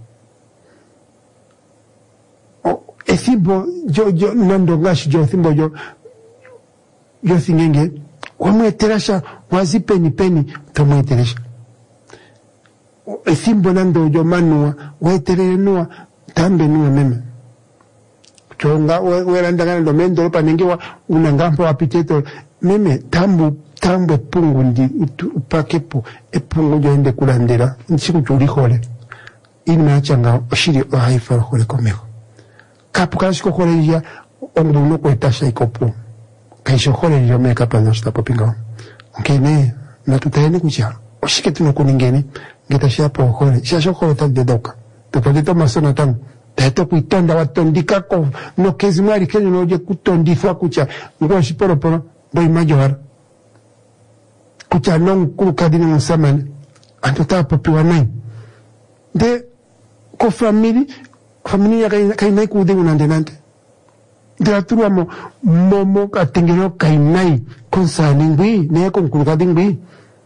[SPEAKER 1] ethimbo jo nando ngashi jo thimbo jo thingenge wamweterasha wazi peni tomweteresha ethimbo nando jo manua weterere nuwa tambe nuwa meme chonga werandagana ndo mendo panengewa unangampo wapiteto meme tambu pungu ndi upakepo epungu jo ende kulandera nchiku chuli hole ini maachanga oshiri ohaifa hole komeko kapu kashiko hole ya onguno kwetasha ikopo kaisho hole ya meka pano shita popinga nkene natutayeni kucha oshike tunokuningeni ngetasha po hole shasho hole tandedoka tupalito masona tangu taito kuitonda watondika ko no kezimari kenyo noje kutondifwa kucha ngo shiporoporo boy major kucha long kulukadini musamani antota popiwa nai de ko family ya kainai kude unandenante de aturwa momo katengero kainai konsani ngwi ne ko kulukadini ngwi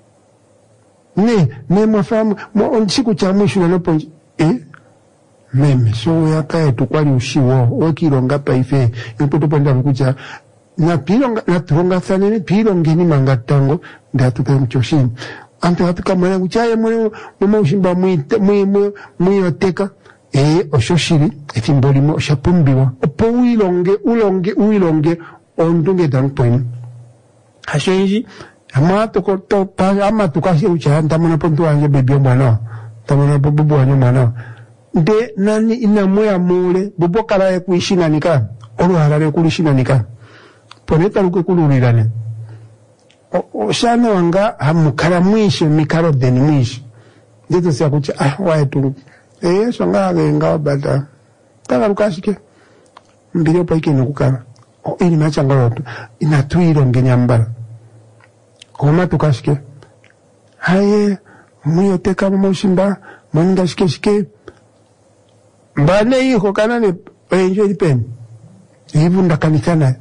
[SPEAKER 1] ne mafamu mo onchiku cha mwisho na ponji meme so ya kae tukwali ushiwo okironga paife impoto panda mkucha na pilonga na turonga sanene pilongeni mangatango ndatuka mchoshini antu hapika mwana kuchaye mwe ushimba mwiyoteka oshoshiri efimbolimo oshapumbiwa opo uilonge ondunge dangpoini hasho inji ama tukashi ucha ntamona pontu wanje bebyo mwana tamona bubu wanje mwana de nani inamwe amule bubo kala kuishinanika oluharare kulishiнаnika poneta luke kululirane oshana wanga hamukala mwisho mikaro deni mwisho ndeto siya kucha waetu shanga genga bata taka lukashike mbili opa ike nukukala ili machanga rotu inatuiro ngenyambala koma tukashike haye mwiyoteka mmoshimba mwaningashike mbane hiyo kanane enjoy dipeni hivu ndakanikana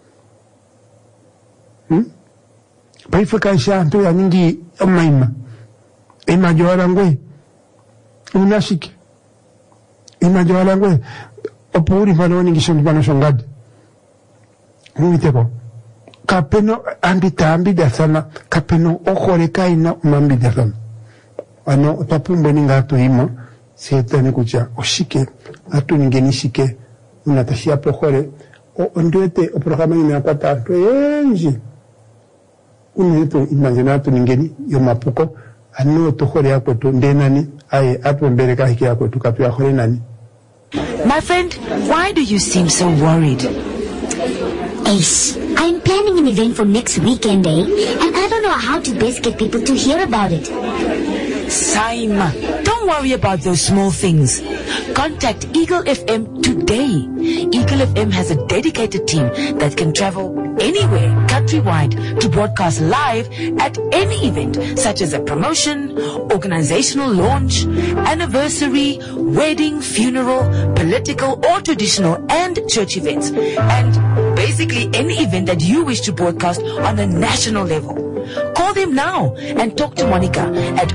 [SPEAKER 1] paifa kaisha anto ya ningi maima imajora ngwe unashiki imajora ngwe opuri mano ningi shondi shongadi mwiteko kapeno ambida sana kapeno okore kaina umambida sana ano tapumbo ninga ato himo setani kucha oshike atu ningenishike unatashia pohore onduete o programa ni akwata to enji uneto imaginatu ningeni yo mapuko anu to hore yako to ndenani ai atu mbele ka hiki yako tukapia hore nani.
[SPEAKER 3] My friend, why do you seem so worried?
[SPEAKER 4] Ace, I'm planning an event for next weekend, and I don't know how to best get people to hear about it.
[SPEAKER 3] Saima, don't worry about those small things. Contact Eagle FM today. Eagle FM has a dedicated team that can travel anywhere countrywide to broadcast live at any event, such as a promotion, organizational launch, anniversary, wedding, funeral, political or traditional and church events, and basically any event that you wish to broadcast on a national level. Call them now and talk to Monica at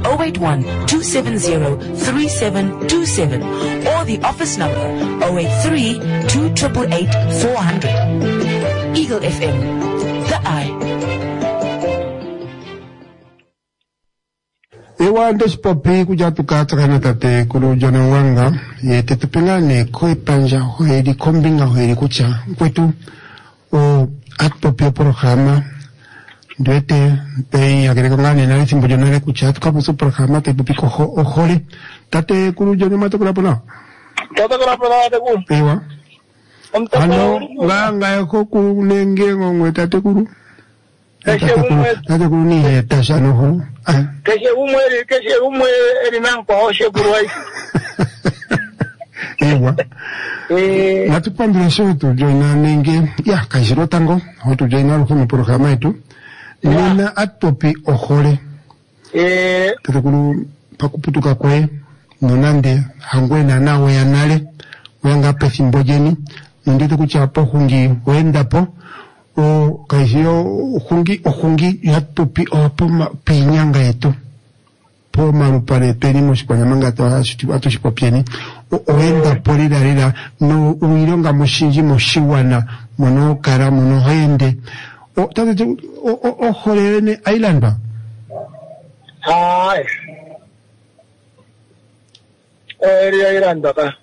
[SPEAKER 3] 081-270-3727 or the office number 083-288-400. Eagle FM, the eye.
[SPEAKER 1] Ewa ndes popi kujatukata kana tate kulu jona wanga tetupengane koi panja hoedi kombinga hoedi kucha kwetu atopio programa duete pe agrego ngane na simbo jonale kuchat ka busu programa te pupiko ojole tate kuru jone mato kula pona
[SPEAKER 10] tata kula pona te ku
[SPEAKER 1] ewa ano nga ko ku nenge ngwe tate kuru tate kuru ni tasha no ho
[SPEAKER 10] keshe umwe eri nanko oshe kuru ai
[SPEAKER 1] ewa natupambira sho tu joina nenge ya kajiro tango ho tu joina lo programa yetu nina atopi ojole tatakulu pakuputuka kwe nonande hangwena nawe yanale wanga pethimbo jeni ndito kuchapo hungi wendapo o kajiro hungi yatopi opo pinyanga yetu po marupare tenimos kwa nyamanga to shipopieni oenda polira no uironga mushinji moshiwana mono kara mono hende o tate o horene islanda
[SPEAKER 10] hai eri islanda ka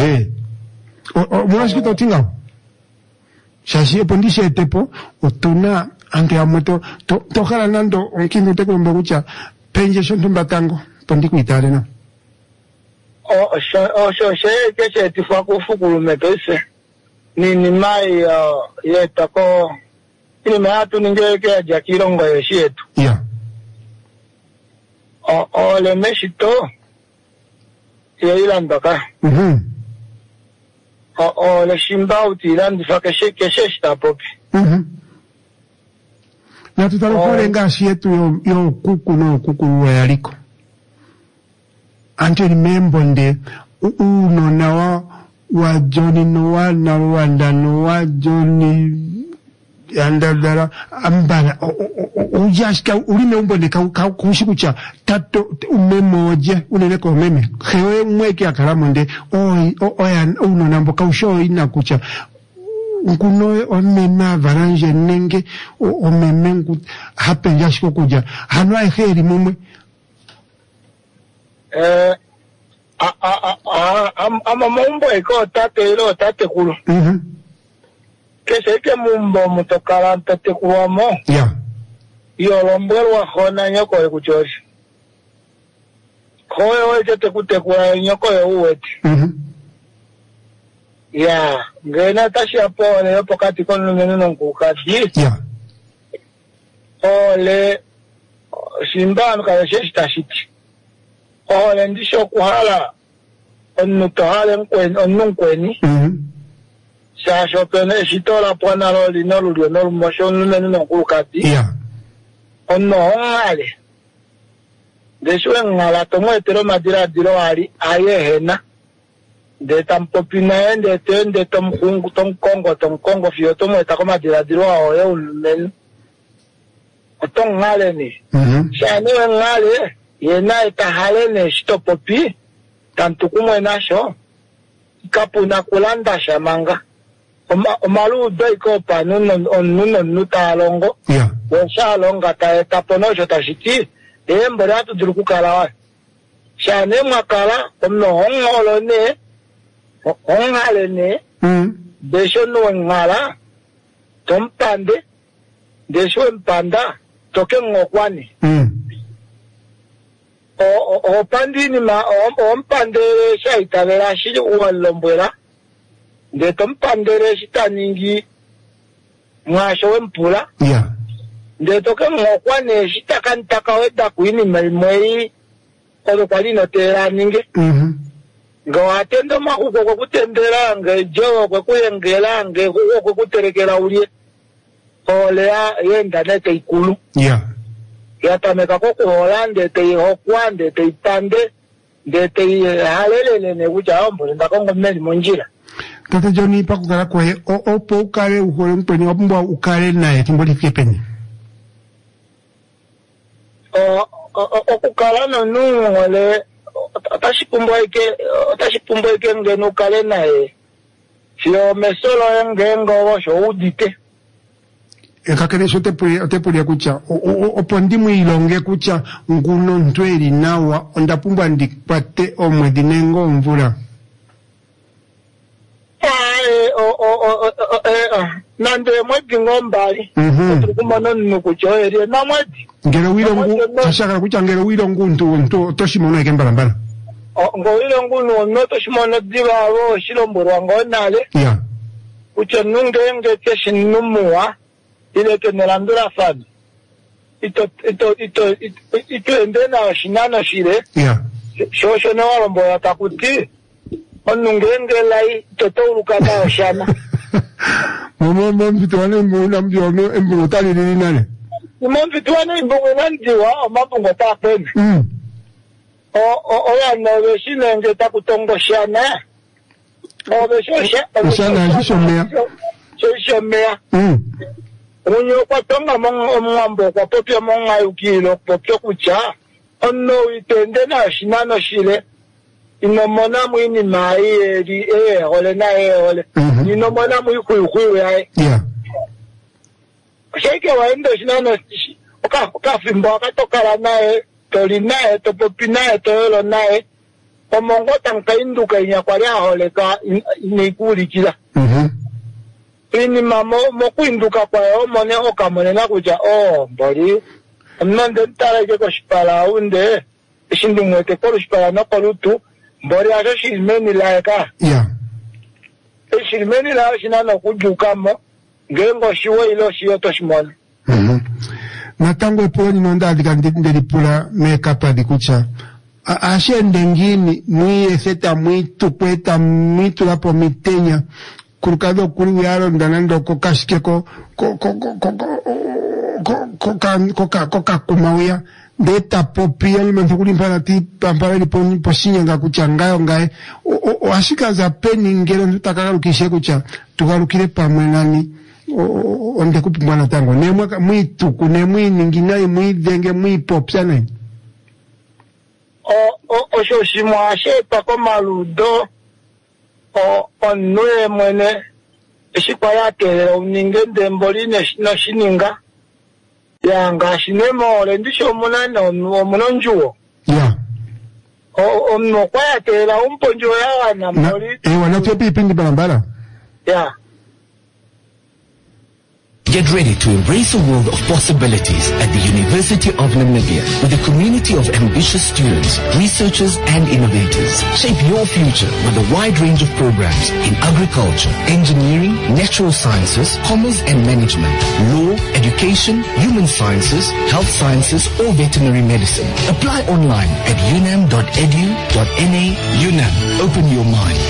[SPEAKER 1] o mwaskito tinga shashi pondishe tepo otuna ante amoto to khala nando onkindu te ko mbakucha penje shontumba tango pondi kuitare no
[SPEAKER 10] keshe tifa kufukulu mepese ni mai yetako ini mahatu ningeke ya jakirongo yoshi yetu le meshito ya ilanda ka le shimbauti ilandi fa keshe shitapopi
[SPEAKER 1] na tutalokole ngasi yetu yo kuku wa yaliko ante membonde uno na wa Johnny Noah na Rwanda Noah Johnny andadara ambala ujaska ulime umbonde kushikucha tato umemoje unene ko meme hewe mweke akaramonde oya uno nambo kausho ina kucha nkuno omema varanje nenge omemengu hapenja shiko kuja hanwa eheri mumwe
[SPEAKER 10] ama mumbo eko tate kulu kese ke mumbo mutokala tate kuwamo yolombelwa hona nyoko ekuchori koyo weche tekutekula nyoko uweti ngena tashi apone yo pokati kono meneno nkukati ole shimbano kaya sheshi tashiti ole ndisho kuhala onnutohale onnunkweni shasho pene shitola pwana loli nolulio nolumosho meneno nkukati onno hongale deshuwe ngala tomwetero madira diro ali ayehena de tampopina ende tende tomkongo fio tomo etakoma diradiro oye ulmen otong ngale ni shani ngale yena etahale ne shitopopi tantukumwe nasho kapuna kulanda shamanga omalu doiko pa nuno nuta longo wesha longa ta etapono jotashiti emboratu durukukala shani makala omno hongolo ne ongale ne desho no ngala tompande desho mpanda toke ngokwani o pandini ma o mpande shaita vera shiri uwalombwera de tompande shita ningi mwasho mpula de toke ngokwani shita kantaka weda kuini malmoi odo kwalino tera ningi ngawatendo makuko kwa kutendera ngejo kwa kuyengela ngekuko kwa kuterekela ulie olea yenda nete ikulu yatameka koko holande te hokwande te ipande ndete halelele ne kuja ombo ndakongo mmeli monjira
[SPEAKER 1] tata Johnny pakukala kwe opo ukale uhole mpeni wapumba ukale nae timboli kipeni
[SPEAKER 10] okukala nonungole otashipumbo ike ngeno kale nae sio mesolo ngengo washo udite
[SPEAKER 1] kakene so te pulia kucha opo ndimu ilonge kucha nguno ntweri nawa ondapumba ndipate omwedinengo mvula
[SPEAKER 10] nande mwedi ngombali tukumana nukuchoerie na mwedi
[SPEAKER 1] ngero wilongu ashaka kucha ngero wilongu ntu toshimono ekembalambala
[SPEAKER 10] ngo wilongu no toshimono dibabo shilomborwa ngonale
[SPEAKER 1] ya
[SPEAKER 10] kucha nungenge teshinumuwa ile kenelandura fami ito endena shinana shire
[SPEAKER 1] ya
[SPEAKER 10] shosho na walombo yatakuti onungenge lai totoluka na shana
[SPEAKER 1] Mama mbitwane mbona mbyono embutali nane.
[SPEAKER 10] Mbitwane mbona ndiwa amabungo tapeni. Oyana beshinenge takutongoshana. Obeshosha.
[SPEAKER 1] Oshana shomea.
[SPEAKER 10] Shomea. Unyo kwatonga mwambo kwa popya monga ukilo popyo kucha. Ono itende na shinano shile. Inomona mwini mai eri ole na ole. Inomona mwi kuikuiwe hai.
[SPEAKER 1] Yeah.
[SPEAKER 10] Sheke waendo shinano ukafimbo wakatokala nae, toli nae, topopi nae, toyolo nae. Omongo tanka induka inyakwari ahole ka inikuli kila. Ini mamo mokuinduka kwa mone okamone na kuja mboli. Mnande ntara jeko shipala unde. Shindungwete kolu shipala na kolutu. Mbori aso shilmeni laeka.
[SPEAKER 1] Yeah.
[SPEAKER 10] Shilmeni lao shinano kujukamo. Ngengo shiwe ilo shiyo toshimone.
[SPEAKER 1] Natango eponi nonda adika ndelipula mekapa dikucha. Ashe ndengini mwi eseta mwi tukweta mwi tulapo mitenya. Kurukado kuri yaro ndanando kokashike koka kumawia. Deta popi alimento kulimpana ti pampara liponi posinya nga kuchangayo ngae ashika za peni ngero ntutakagarukishi kucha tugarukire pamwe nani onde kupimwana tango nemwe mwituku nemwe ninginaye mwidenge mwipopsana
[SPEAKER 10] oshoshimwa ashepa komaludo onue mwene eshikwa yakelera uninge ndemboline no shininga yanga shinemole ndisho munane omunonjuo
[SPEAKER 1] ya
[SPEAKER 10] omnokwa yatela umponjo yawana moli
[SPEAKER 1] wana tepi ipindi balambala
[SPEAKER 10] ya.
[SPEAKER 11] Get ready to embrace a world of possibilities at the University of Namibia with a community of ambitious students, researchers and innovators. Shape your future with a wide range of programs in agriculture, engineering, natural sciences, commerce and management, law, education, human sciences, health sciences or veterinary medicine. Apply online at unam.edu.na. UNAM, open your mind.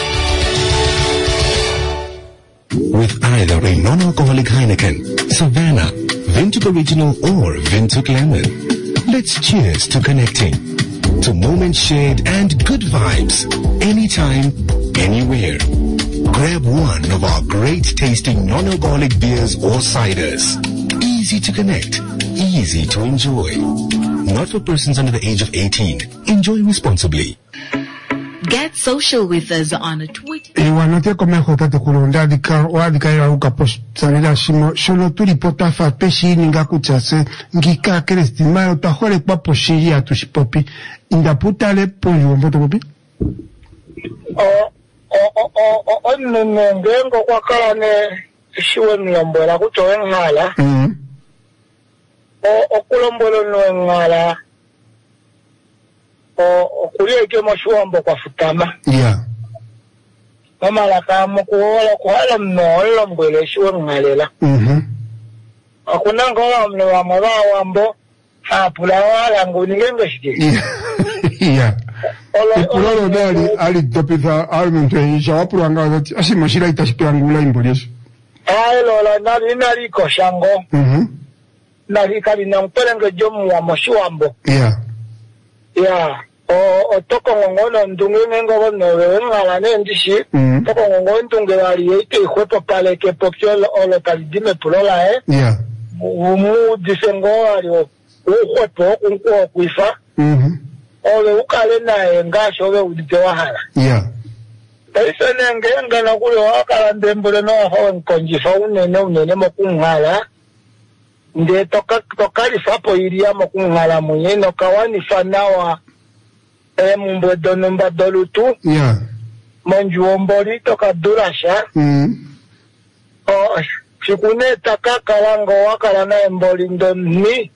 [SPEAKER 12] With either a non-alcoholic Heineken, Savannah, Vintuk Original or Vintuk Lemon. Let's cheers to connecting, to moments shared and good vibes, anytime, anywhere. Grab one of our great tasting non-alcoholic beers or ciders. Easy to connect, easy to enjoy. Not for persons under the age of 18. Enjoy responsibly.
[SPEAKER 5] Get social with us on Twitter.
[SPEAKER 1] Wanote komeho tate kulonda wadika ya uka posalila shimo shono tulipota fa peshi ninga kuchase ngika keresti mayo tahore kwa poshiri ya tushipopi indaputa le ponyo mboto popi
[SPEAKER 10] ngengo kwa kala ne shiwe mlombola kucho ngala okulombolo no ngala okulieke mashuambo kwa futama.
[SPEAKER 1] Yeah.
[SPEAKER 10] Mama la kamo kuhala mnolo mbwele shiwe ngalela. Akunanga wa mno wa mwa wambo pula wala nguningenga shike.
[SPEAKER 1] Yeah. Ipulalo dali ali dopitha almente isha wapulanga wazati asimashira itashipirangula imbolesu.
[SPEAKER 10] Lola nari koshango. Nari kari na mpelenge jomu wa mashuambo.
[SPEAKER 1] Yeah.
[SPEAKER 10] Yeah. Otoko ngono ndunge ngo no ngala nendishi toko ngo ndunge wali ite kwepo pale ke popio olo kalidime pulola
[SPEAKER 1] yeah
[SPEAKER 10] umu disengo ali ukwepo kunko kuifa ole ukale naye ngasho we uditewa hala
[SPEAKER 1] yeah
[SPEAKER 10] ese ngenga na kule wakala ndembole no ho nkonjifa unene mokungala nde tokali fapo iria mokungala munye no kawani fanawa mumbo donomba dolutu.
[SPEAKER 1] Yeah.
[SPEAKER 10] Monju ombori toka durasha. Sikune takakalango wakalana embolindo ni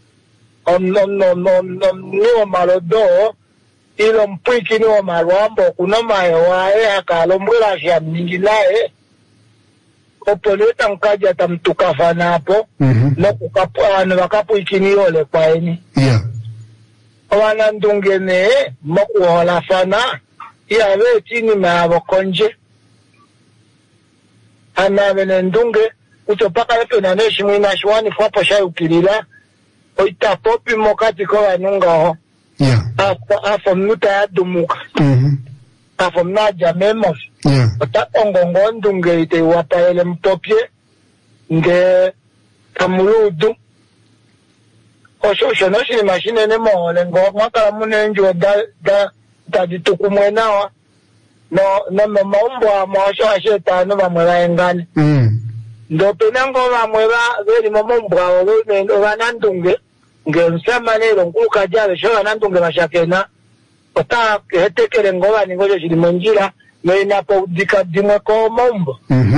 [SPEAKER 10] ni omalodo ilo mpwiki ni omalwambo kuna maewae akalombwela sha mingi nae opoleta nkaja tamtukafa napo no kukapwana wakapu ikini yole kwa eni wana ndungene mokuhola fana yawe chini maabo konje anavene ndunge utopaka yepe na neshi mwina shwani fwapo shayi ukilila oita popi mokati kwa wanunga ho afo mnuta ya dumuka afo mnaja memos ota ongongo ndunge ite wapa ele mpopye nge kamuludu osho no shini mashine ne mohole ngo mwakala mune njo da dituku mwenawa no maumbo mwasho ashetano bamwela engane ndo penango bamwela beli maumbo awo ndo banandunge ngensema lero nkuka jale sho banandunge bashakena ota hetekele ngoba ningojo shili monjira no inapo dikadimwe ko maumbo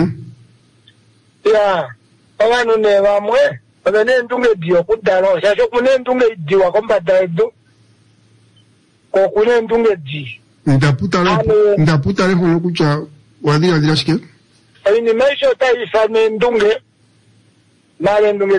[SPEAKER 10] ya abantu ne bamwe abene ndunge dio kudalo shasho kune ndunge diwa kombada edu ko kune ndunge di ndaputa le fono kucha wadira shike ayini mesho taifa ne ndunge male ndunge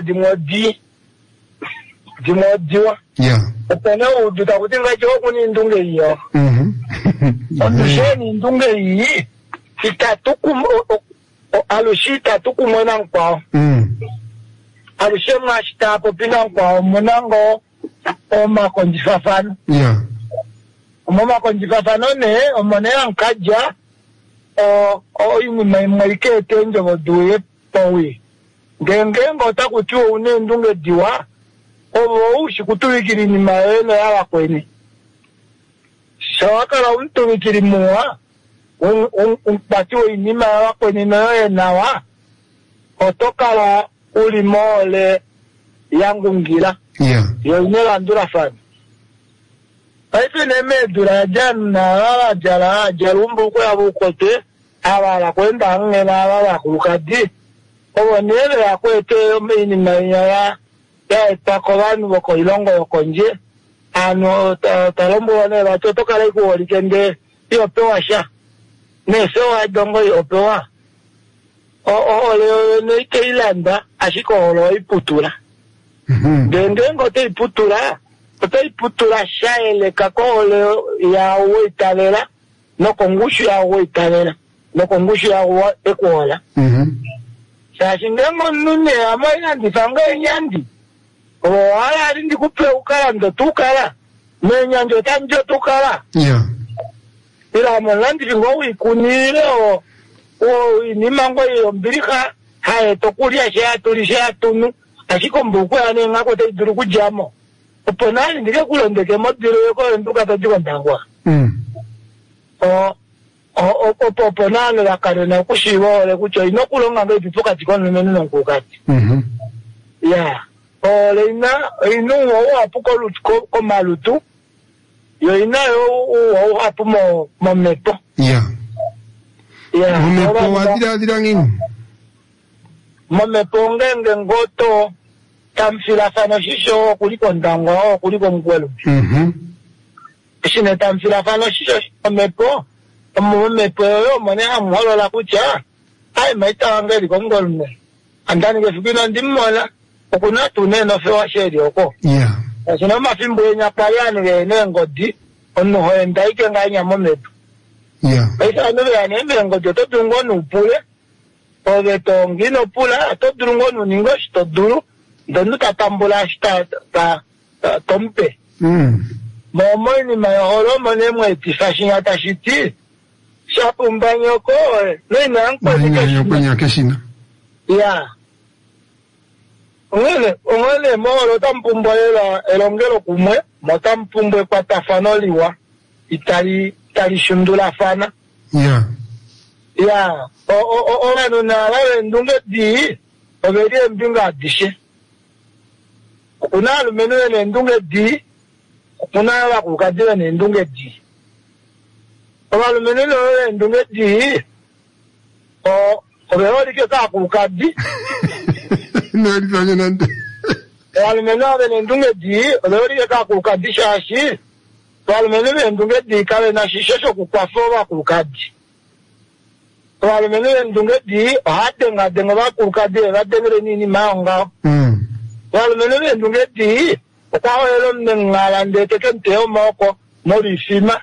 [SPEAKER 10] dimodiwa opena uduta kutinga jo kuni ndunge iyo ondisheni ndunge iyi itatuku alushita tukumwena nkwao alishema shitapo pina kwa munango oma konjifafano omoma konjifafano ne omone ankaja yungu maimwalike tenjo boduye pawe ngengengo takuchuo une ndunge diwa obo ushi kutuwikiri ni maene yawa kweni shawakala untuwikiri muwa unpatiwo inima yawa kweni noye nawa otokala uli mole yangu ngira yoinela ndura fana aife nemedura jana wala jala jalumbu kwa bukote awala kwenda ngena wala kulukadi obo nele yakwete ini manya ya etako banu boko ilongo yokonje ano talombo wane batoto kala ku olikende yo pewa sha neso wa dongo yo pewa ole ne keilanda ashiko lo iputura ndengo te iputura shaele kakole ya uitavela no kongushu ya uitavela no kongushu ya ekola sashi ndengo nune amaya ndifanga enyandi ala ndi kupe ukala ndo tukala menyanjo tanjo tukala ila mwanandi ngo ikunile inimango yombirika haye tokulia sha tunu ashiko mbuku ane ngako te duru kujamo oponali ndike kulondeke modiro yoko nduka tajiko ndangwa oponali la karena kushibole kucho inokulonga mbebi tuka jikono neno nkukati ya ole inu wo apuko lutko komalutu yo ina yo apu mo mepo
[SPEAKER 1] momepo wadira ngini
[SPEAKER 10] momepo ngenge ngoto tamfila fano shisho kuliko ndangwa kuliko mkwelu shine tamfila fano shisho momepo yo mone hamuholo la kucha ai maita wangeli kongolme andani kefikina ndimola okuna tuneno fewa sheri oko sino mafimbo yenya payani nengo onu hoenda ike nganya momepo Paisa no ya nembe ngojo to dungo no pule o de tongino pula to dungo no ningo sto duru donu tatambula sta ta tompe momo ni mayoro mone mweti fashinya tashiti shapu mbanyoko no ina
[SPEAKER 1] keshina
[SPEAKER 10] ya Ongele moro tampumbolela elongelo kumwe motampumbwe kwa tafanoliwa itali shundula fana ola nuna lawe ndunge di obedi mbinga dishe kuna lumenu ne ndunge di kuna la kukadira ne ndunge di ola lumenu ne ndunge di Obehori ke ka kukadi.
[SPEAKER 1] No ndifanye nande.
[SPEAKER 10] Almeno bene ndunge di, obehori ke ka kukadi shashi. Almeno bene ndunge di kale na shisho kukwafowa kukadi. Almeno bene ndunge di hate ngadenga ba kukadi gadengere nini maonga. Almeno bene ndunge di kwa welo mnengala ndeteke nteo moko mori fima.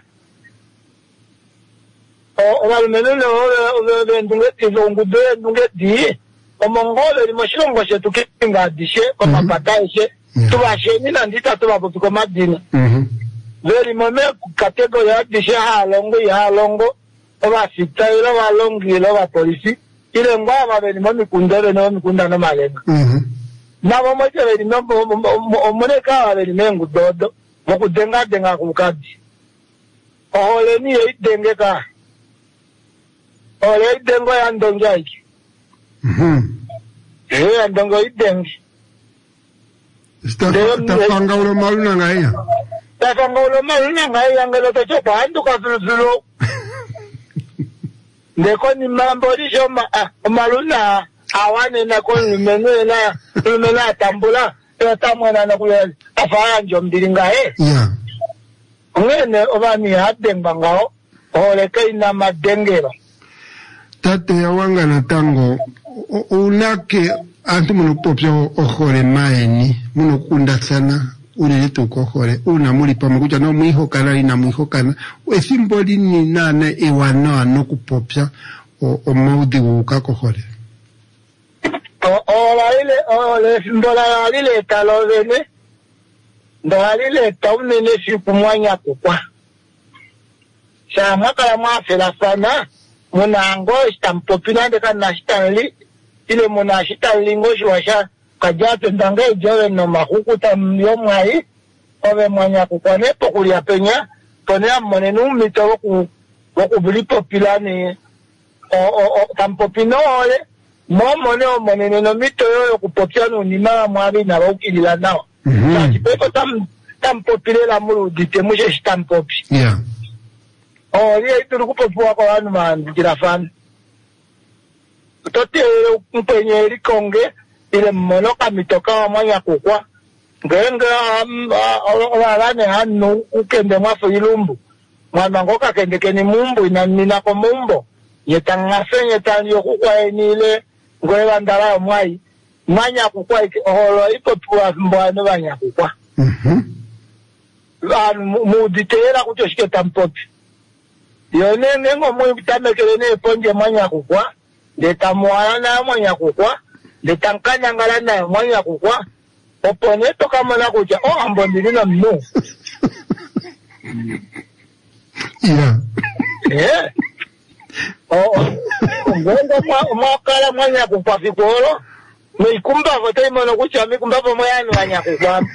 [SPEAKER 10] Almenene ole ndungeti zongude ndungeti omongole limashilongo shetu kinga dishe kama pataishe tubashe nina ndita tubapo kwa madina very mome kategori ya dishe halongo oba fita ile walongi ile wa polisi ile ngwa beni mami kundele no mikunda no malenga na bomo tele no omone ka beni mengu dodo bokudenga kukadi ole ni idenge ka ole idengo ya ndonga iki. Ya ndongo idengi.
[SPEAKER 1] Tafanga ulo maluna ngaya.
[SPEAKER 10] Tafanga ulo maluna ngaya ngelo tochopa anduka zulu. Ndeko ni mambo lishoma maluna awane na koni lumena tambula ya tamwana na kuyali. Afaya njombili ngaye.
[SPEAKER 1] Yeah.
[SPEAKER 10] Ngene obani hademba ngao ole kaina madengero.
[SPEAKER 1] Tate ya wanga na tango unake antu muno popya ohore maeni muno kunda sana ule tuko hore una muri pa mukuja no mwiho kana ina mwiho kana esimboli ni nane ewana no kupopya o maudi ukako hore
[SPEAKER 10] ole simbola ile talovene ndo ile taunene sikumwanya kukwa sama kala mwafela sana munango stampopina de kana Stanley ile muna Stanley ngoshi washa kajato ndanga ijowe no mahukuta myomwai obe mwanya kukwane pokulia penya ponea monenu mito woku bulipo pilani o tampopino ole momone o monenu no mito yo kupopiano unima mwari na wakilila nao sakipepo tampopile la mulu dite mushe stampopi
[SPEAKER 1] yeah.
[SPEAKER 10] Liye ituru kupopua kwa wanu jirafani. Tote mpenye ilikonge ile mmonoka mitoka wa mwanya kukwa. Ngenge walane hanu ukende mwafo ilumbu. Mwanangoka kende keni mumbu inanina kwa mumbo. Yetangafe yetanyo kukwa enile ngwewa ndala mwai. Mwanya kukwa holo ipopua mbwano wanya kukwa. Muditela kuchoshike tampopi. Yone nengo mwe tamekelene ponje mwanya kukwa leta mwana na mwanya kukwa leta nkanya ngala na mwanya kukwa opone toka mwana kucha ambondili na mno
[SPEAKER 1] yeah
[SPEAKER 10] ngondo mwakala mwanya kukwa fikolo meikumba vote mwana kucha mikumba mwanya mwanya kukwa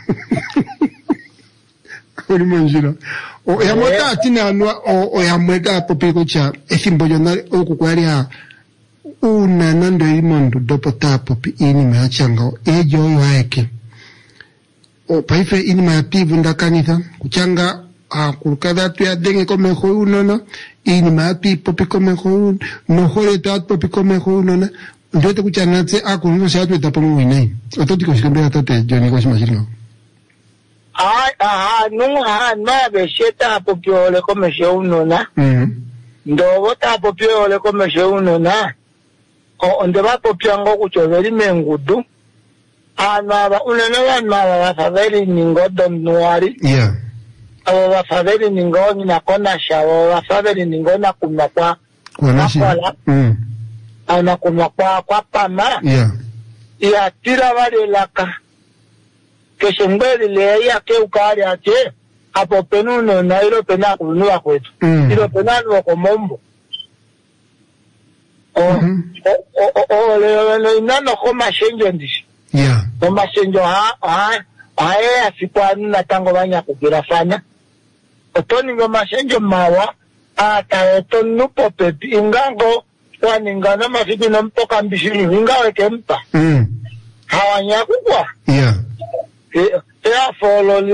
[SPEAKER 1] Uri manjira. O ya mota atina anwa o ya mwega popiko cha efimbo jonari oku kwari ha una nando imondo dopo tapo pi ini meachanga ejo yo haeke. O paife ini maativu ndakanitha kuchanga kulukada tu ya denge kome hui unona ini maati popi kome hui no hore taat popi kome hui unona ndote kuchanatse kununo shatu etapongo winai. Ototi kushikambea tate joni kwa shimashirino.
[SPEAKER 10] No besheta popio ole come se uno na. Ndo ta popio ole come se uno na. O onde va popio ngo kuchoveri mengudu. Ana unene na faveli ningo don nuari.
[SPEAKER 1] Yeah.
[SPEAKER 10] Wa faveli ningo na kona shawo, wa faveli ningo na kumwa kwa. Ana kumwa kwa pama.
[SPEAKER 1] Yeah.
[SPEAKER 10] Ya tira vale laka. Keshembeli le ya ke ukari ate apo penuno na ilo pena kunua kwetu ilo pena kwa mombo le inano koma shenjo ndishi
[SPEAKER 1] yeah
[SPEAKER 10] koma shenjo ya sikwa na tango banya kugirafanya otoni ngoma shenjo mawa ata etonu popepi ingango wani ngana mafiki na mpoka mbishiri ingawe kempa hawanya kukwa
[SPEAKER 1] yeah
[SPEAKER 10] follow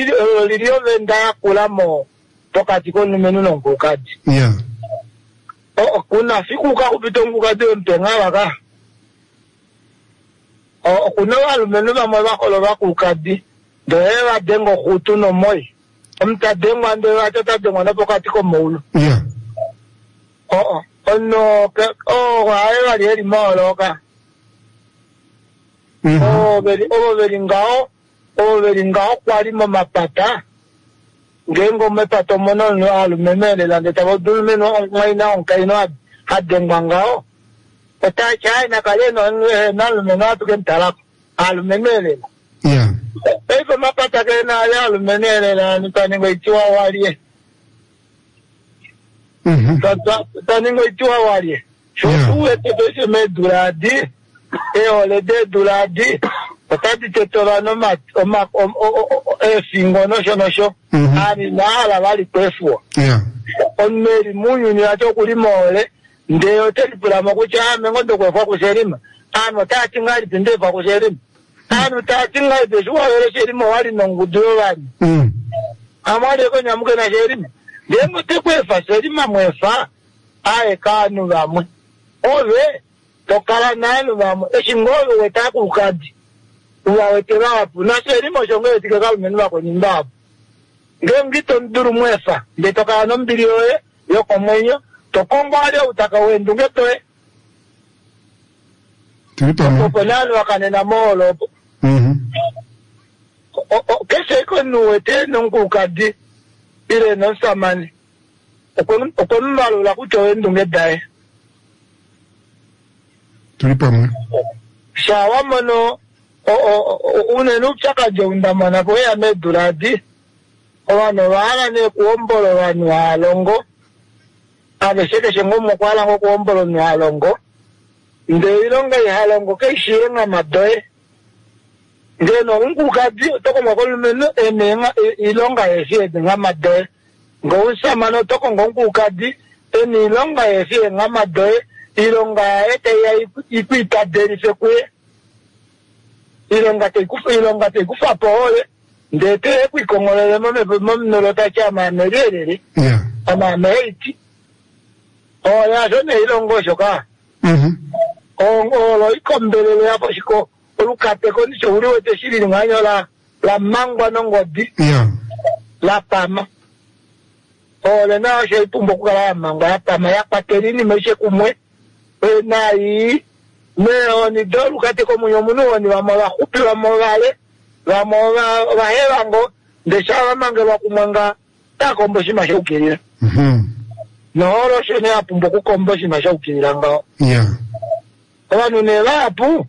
[SPEAKER 10] lili ovenda kulamo pokati ko numenu no kokadi
[SPEAKER 1] yeah
[SPEAKER 10] kuna siku ka kupitongu ka de mpenga waka kuna walumene bamwe bakolo bakukadi ndewa dengo khutu no moy umta dengo ande atata dengo na pokati ko mulu
[SPEAKER 1] yeah
[SPEAKER 10] ono wae wali eri moloka beri ngao kwali mapata ngengo mepato mono no alumemele lande tabo dulme no ngaina onkaino hadengo ngao ota china kale no alumemele atuken alumemele
[SPEAKER 1] yeah
[SPEAKER 10] eko mapata kena alumemele la nitaningo itiwa walie taningo itiwa walie shofu etepese me duradi ole de duradi otati tetora no mat fingo no shonosho ani nala bali kwefuo
[SPEAKER 1] yeah
[SPEAKER 10] onmeri munyu ni acho kulimole ndeyo telipula makuchame ngondo kwefa kuserima ano tati ngali pindefa kuserima ano tati ngali besuwa wele serima wali nonguduyo wani amade ko nyamuke na serima demo te kwefa serima mwefa ae kanu bamwe ove tokala nanu bamwe eshingolo wetaku ukadi uwawetela wapu na serima shongo etike kalumeni wako nyimbabu ngengito nduru mwefa ndetokala nombili yoye yoko mwenyo tokombale utaka wendunge toe oponalo wakanena molo kese iko nuwete nungukadi ile nonsamani okonumalo la kucho wendunge dae
[SPEAKER 1] tulipamwe
[SPEAKER 10] shawa mono unenu chaka joundamana kwe ya meduradi wano wana ne kuombolo wanu walongo abesheke shengo mkwala ngo kuombolo ni walongo nde ilonga ihalongo keishire nga madoe nde no nkukadi toko mwakolu menu enenga ilonga yeshie nga madoe ngo usamano toko nkukadi eni ilonga yeshie nga madoe ilonga ete ya ikuitaderi sekwe ilonga te kufa pohole ndete kwikongolele momnolota chama merere ama meiti oya jone ilongo shoka lo ikombelele hapo shiko olukate ko nicho uliwete shiri nganyo la mangwa nongodi la pama ole na she tumbo kala mangwa ya pama ya paterini meshe kumwe na yi me oni dolu kate ko munyomunu oni wa mala kupi wa morale wa hewango ndeshawa mange wa kumanga ta kombo shima shukirira no shene apumbo ku kombo shima shukirira ngao wanu ne wapu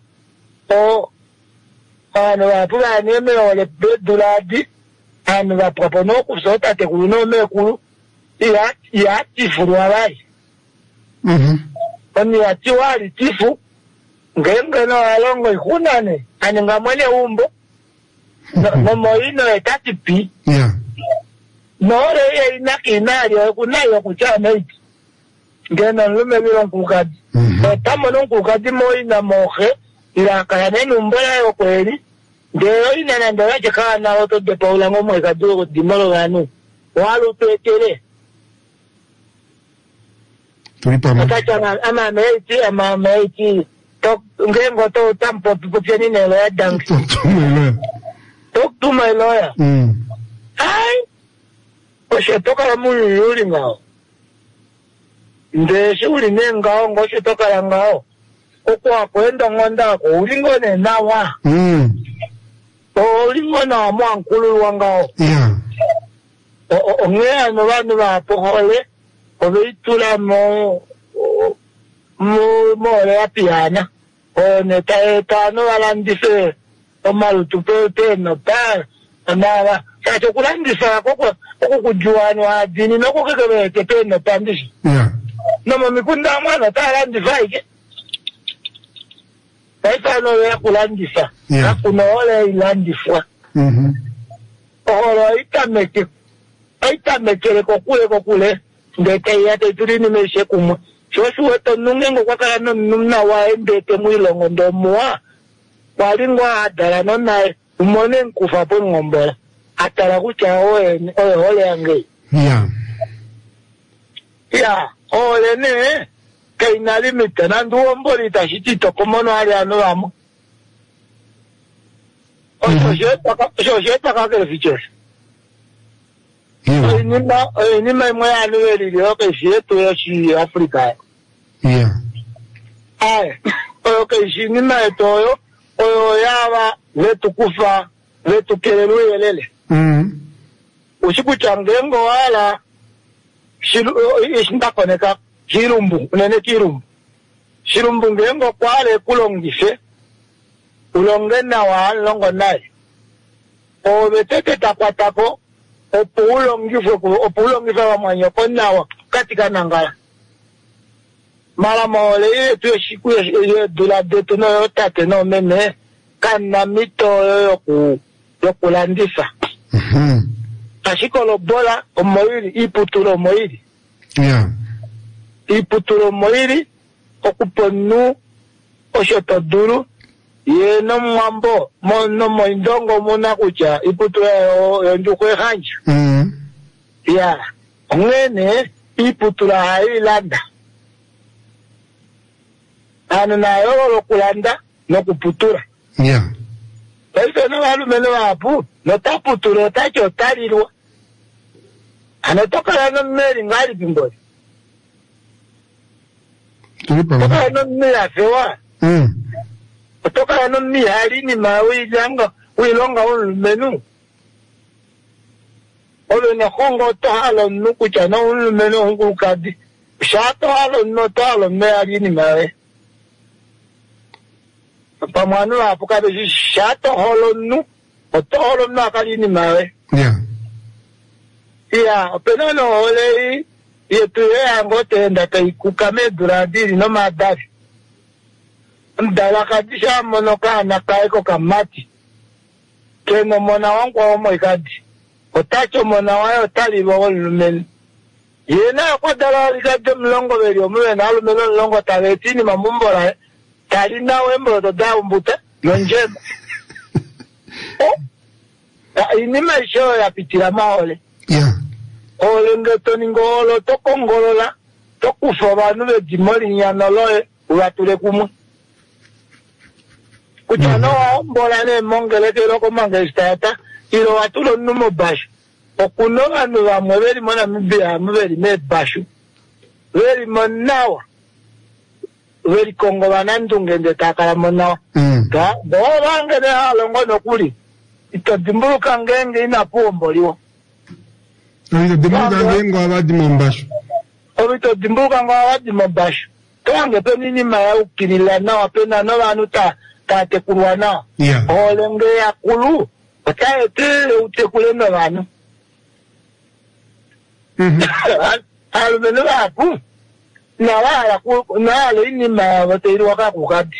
[SPEAKER 10] wanu wapu wani me ole beduladi wanu wapropono kusota te kuno me kulu ya tifu walai wani ya tiwali tifu ngenge no alongo ikunane ani ngamwele umbo no moino etati pi no re inaki kunayo kuchana iki ngena lume bilo nkukadi tamo no nkukadi moina mohe ila kayane numbala yo kweli ndeyo ina nando yache kana oto de paula ngomo kaduro dimalo ganu walu petele
[SPEAKER 1] tulipama
[SPEAKER 10] atacha ama meiti tok ngengo to tampo pupeni nelo ya dank tok tu my lawyer ai oshe toka la muyu yuli ngao nde shuli ngao ngoshe toka la ngao okwa kwenda ngonda ko ulingo ne nawa ulingo na mwankulu wangao ngea no banu ba pohole obitula mo le apiana ne ta no alandise o malutu pe no pa nada sa chokulandisa koko kujuani wa dini no kokeke pe no pandisi no mamikunda mwana ta alandisa ike Esa no ya kulandisa akuno ole ilandiswa oro itamekele kokule ndeke ya te turini meshe kumwe shosu weto nungengo kwa kala nuna waendete mwilongo ndo mwa walingwa adala nona umone nkufa po ngombola atala kucha ole yange ole ne kaina limite na nduomboli tashitito komono ali anolamo Osheta kakele fichos. Nima mwa anueli lioke shietu ya shi Afrika.
[SPEAKER 1] Yeah.
[SPEAKER 10] Oke shi nima etoyo oyo yawa letu kufa letu kelelu yelele. Usiku changengo wala ishinda koneka kirumbu unene kirumbu. Shirumbu ngengo kwale kulongise. Ulongena wa longo naye. Betete takwatako opulongife wa mwanyoko nawa katika nangala. Mala maole yetu yoshiku yedula detu no yotate no mene kana mito yokulandisa. Ashiko lobola omoiri iputulo moiri.
[SPEAKER 1] Yeah.
[SPEAKER 10] Iputulo moiri okuponu oshoto duru. Ye no mwambo no moindongo muna kucha iputu yo njukwe hanja. Ya ngene iputu la hailanda anu na yo kulanda no kuputura.
[SPEAKER 1] Yeah.
[SPEAKER 10] Pese no alumeno apu no taputura tacho tarirwa anatoka no meri ngali bimbori toka no mera fewa kutoka no mihali ni mawilanga wilonga ulmenu ole na kongo to halo nuku chana ulmenu hungu kadi shato halo no to halo mehali ni mawe pamwanu hapo kabe shato halo nu to halo na kali ni mawe.
[SPEAKER 1] Yeah.
[SPEAKER 10] Yeah, penano ole yetu yangote ndaka ikukame duradiri no madari. Ndala kadisha monoka na kaiko kamati. Keno mona wangu wa omo ikadi. Otacho mona wayo tali wa lumeni. Yena kwa dala likade mlongo veri omwe na lumeni mlongo taletini mamumbora. Tali na wembo to da umbuta yonjema. Inima isho ya pitira maole.
[SPEAKER 1] Yeah.
[SPEAKER 10] Ole ngeto ningolo toko ngolola toku fobanu be dimoli nyanoloe uratule kumwe. Kuchano mbola ne mongeleke loko mangestata ilo watulo numo bashu. Okuno anu wa mweli mona mbia mweli me bashu. Weli monawa. Weli kongo wanandungende takala monawa. Ga bolange ne halongo nokuli. Ito dimbuka ngenge ina puomboliwa.
[SPEAKER 1] Ito dimbuka ngenge wawadi mbashu.
[SPEAKER 10] Ito dimbuka ngenge wawadi mbashu. Tuange penini maya ukilila na wapena no wanuta tate kulwana.
[SPEAKER 1] Yeah.
[SPEAKER 10] Olenge ya kulu. Wataye tele utekule no wanu. Alumenu waku. Na wala ini maya wateiru waka kukadi.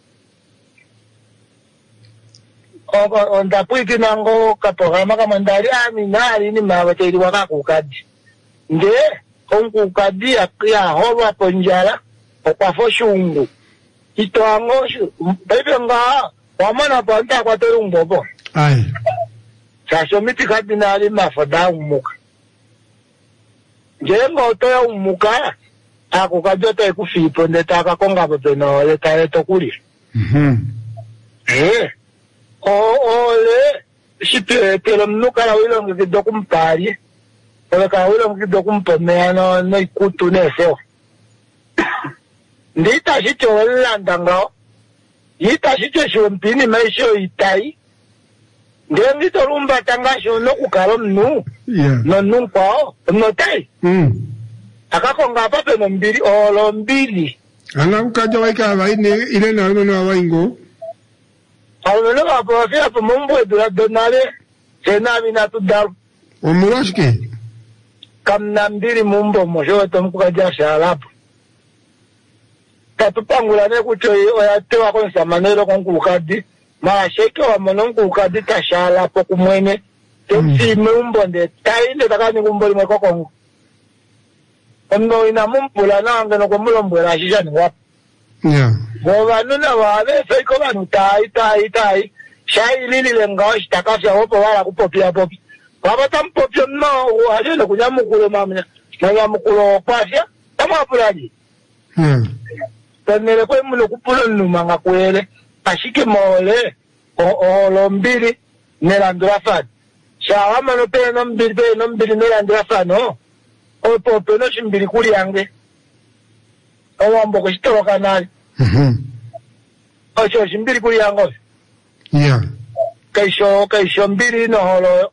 [SPEAKER 10] Onda puiki nango kaporama kamandari aminari ni mawateri waka kukadi. Nde kukadi ya holwa ponjala okwa shungu. Ito angoshu bebe nga wamana panta kwa terumbobo.
[SPEAKER 1] Aye.
[SPEAKER 10] Sasho miti kardinali mafada umuka. Jengo otoya umuka akukadota ikufipo ndetaka konga bepeno leta kuli. Ole shipelo mnuka la wilo ngido kumpari ole ka wilo ngido kumpomea no ikutu nefo ndita shicho welanda ngao yita shicho shompini maisho itai ndengito rumba tangasho no kukalo mnu no nunkwao no tai akakonga pape no mbili olo mbili
[SPEAKER 1] ana ukaja waika abaini ile na wino abaingo.
[SPEAKER 10] Alumeno apofi apo mumbo edura donale sena bina tudaru.
[SPEAKER 1] Omurashke.
[SPEAKER 10] Kamnambiri mumbo mosho tomuka jasha alapo. Tatupangula ne kucho oyatewa konsa manero konkukadi. Ma sheke wa mononkukadi tashala alapo kumwene. Temsi mumbo nde tainde takani kumboli mweko kongo. Omno ina mumpula na angeno kumulombo la shisha ni wapo.
[SPEAKER 1] Yeah.
[SPEAKER 10] Bovanu na wale feko banu tai shai lili lenga shitakafya hopo wala kupopia popi wabata mpopia no wajele kunyamukulo mamnya kunyamukulo kwafya Kama pulaji. Tanele kwe mulo kupulo numanga kwele. Ashike mole. Olombili. Nelandura fad. Shawama no pe nombili nelandura fad no. Opo no shimbili kuli yange. Owambo kushitoro kanali. Ocho shimbili kuli yango. Kaisho mbili no holo.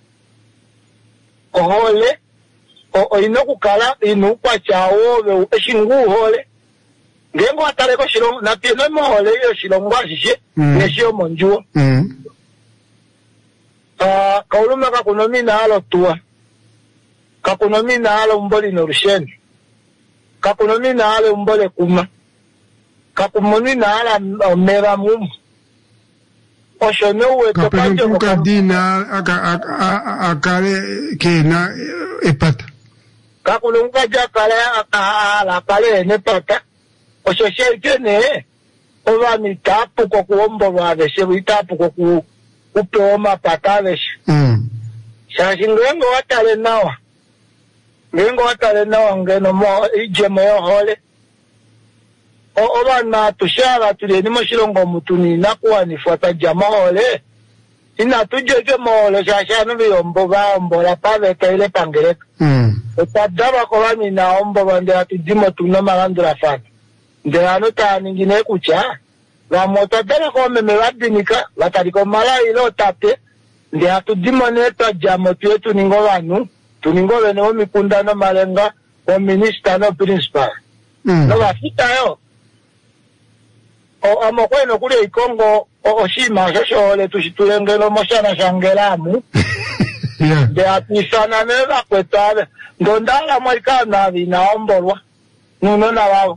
[SPEAKER 10] Ohole. Inokukala inukwa chawo eshingu hole. Ngengo atareko shiro na pino mohole yo shilongwa shishe. Neshio monjuo. Kauluma kakunomina halo tuwa. Kakunomina halo mboli norusheni. Kakunomina halo mbole kuma. Kakunomina halo mera mumu. Oshonewe
[SPEAKER 1] kapelo kukadina akale kena epata.
[SPEAKER 10] Kakulunga jakale ala kale nepata. Oshoshel kene ova mitapu kwa kuombo wade shebu itapu kwa kupeoma patavesh. Shashi ngengo watale nawa. Ngeno mo ijemo yo hole. Oba na tushara tuli ni moshilongo mutuni nakuwa nifuata jama hole. Ina tujeje mole shashanu biyombo la pave kaile pangereka. Utadaba kwa na ombo bande atujimo tunamarandura fana. Ndeano ta ningine kucha. La motadaba kwa memewabinika. Watariko mala ilo tate. Nde atujimo neto jamo tuye tuningo wanu. Tuningo wene mikundano malenga. Wa minister no principal. No wafita yo. Amokweno kule ikongo oshima shosho tushitulengelo moshana shangelamu. De atisana neva kwetave. Ndondala mwaikana vinaombolwa. Nuno na wao.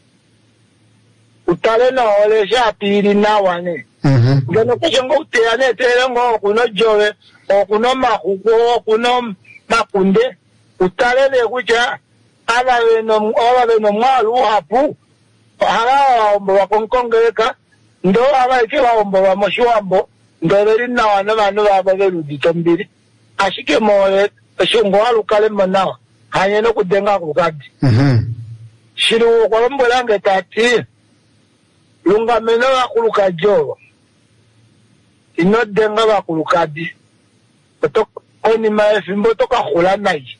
[SPEAKER 10] Utale na ole shapiri na wane. Ngeno kushengo uteane telengo okuno jowe. Okuno makuko okuno makunde. Utale le kucha. Ala weno mwalu hapu. Hala ombo wa konkongeka ndo abaike wa ombo wa moshuambo ndo beri na wana banu baberu ditombiri ashike mole shungo alukale manawa hanye no kudenga kukadi shiru kwa ombo lange tati lunga meno wa kulukajo ino denga wa kulukadi oni maefimbo toka hula nai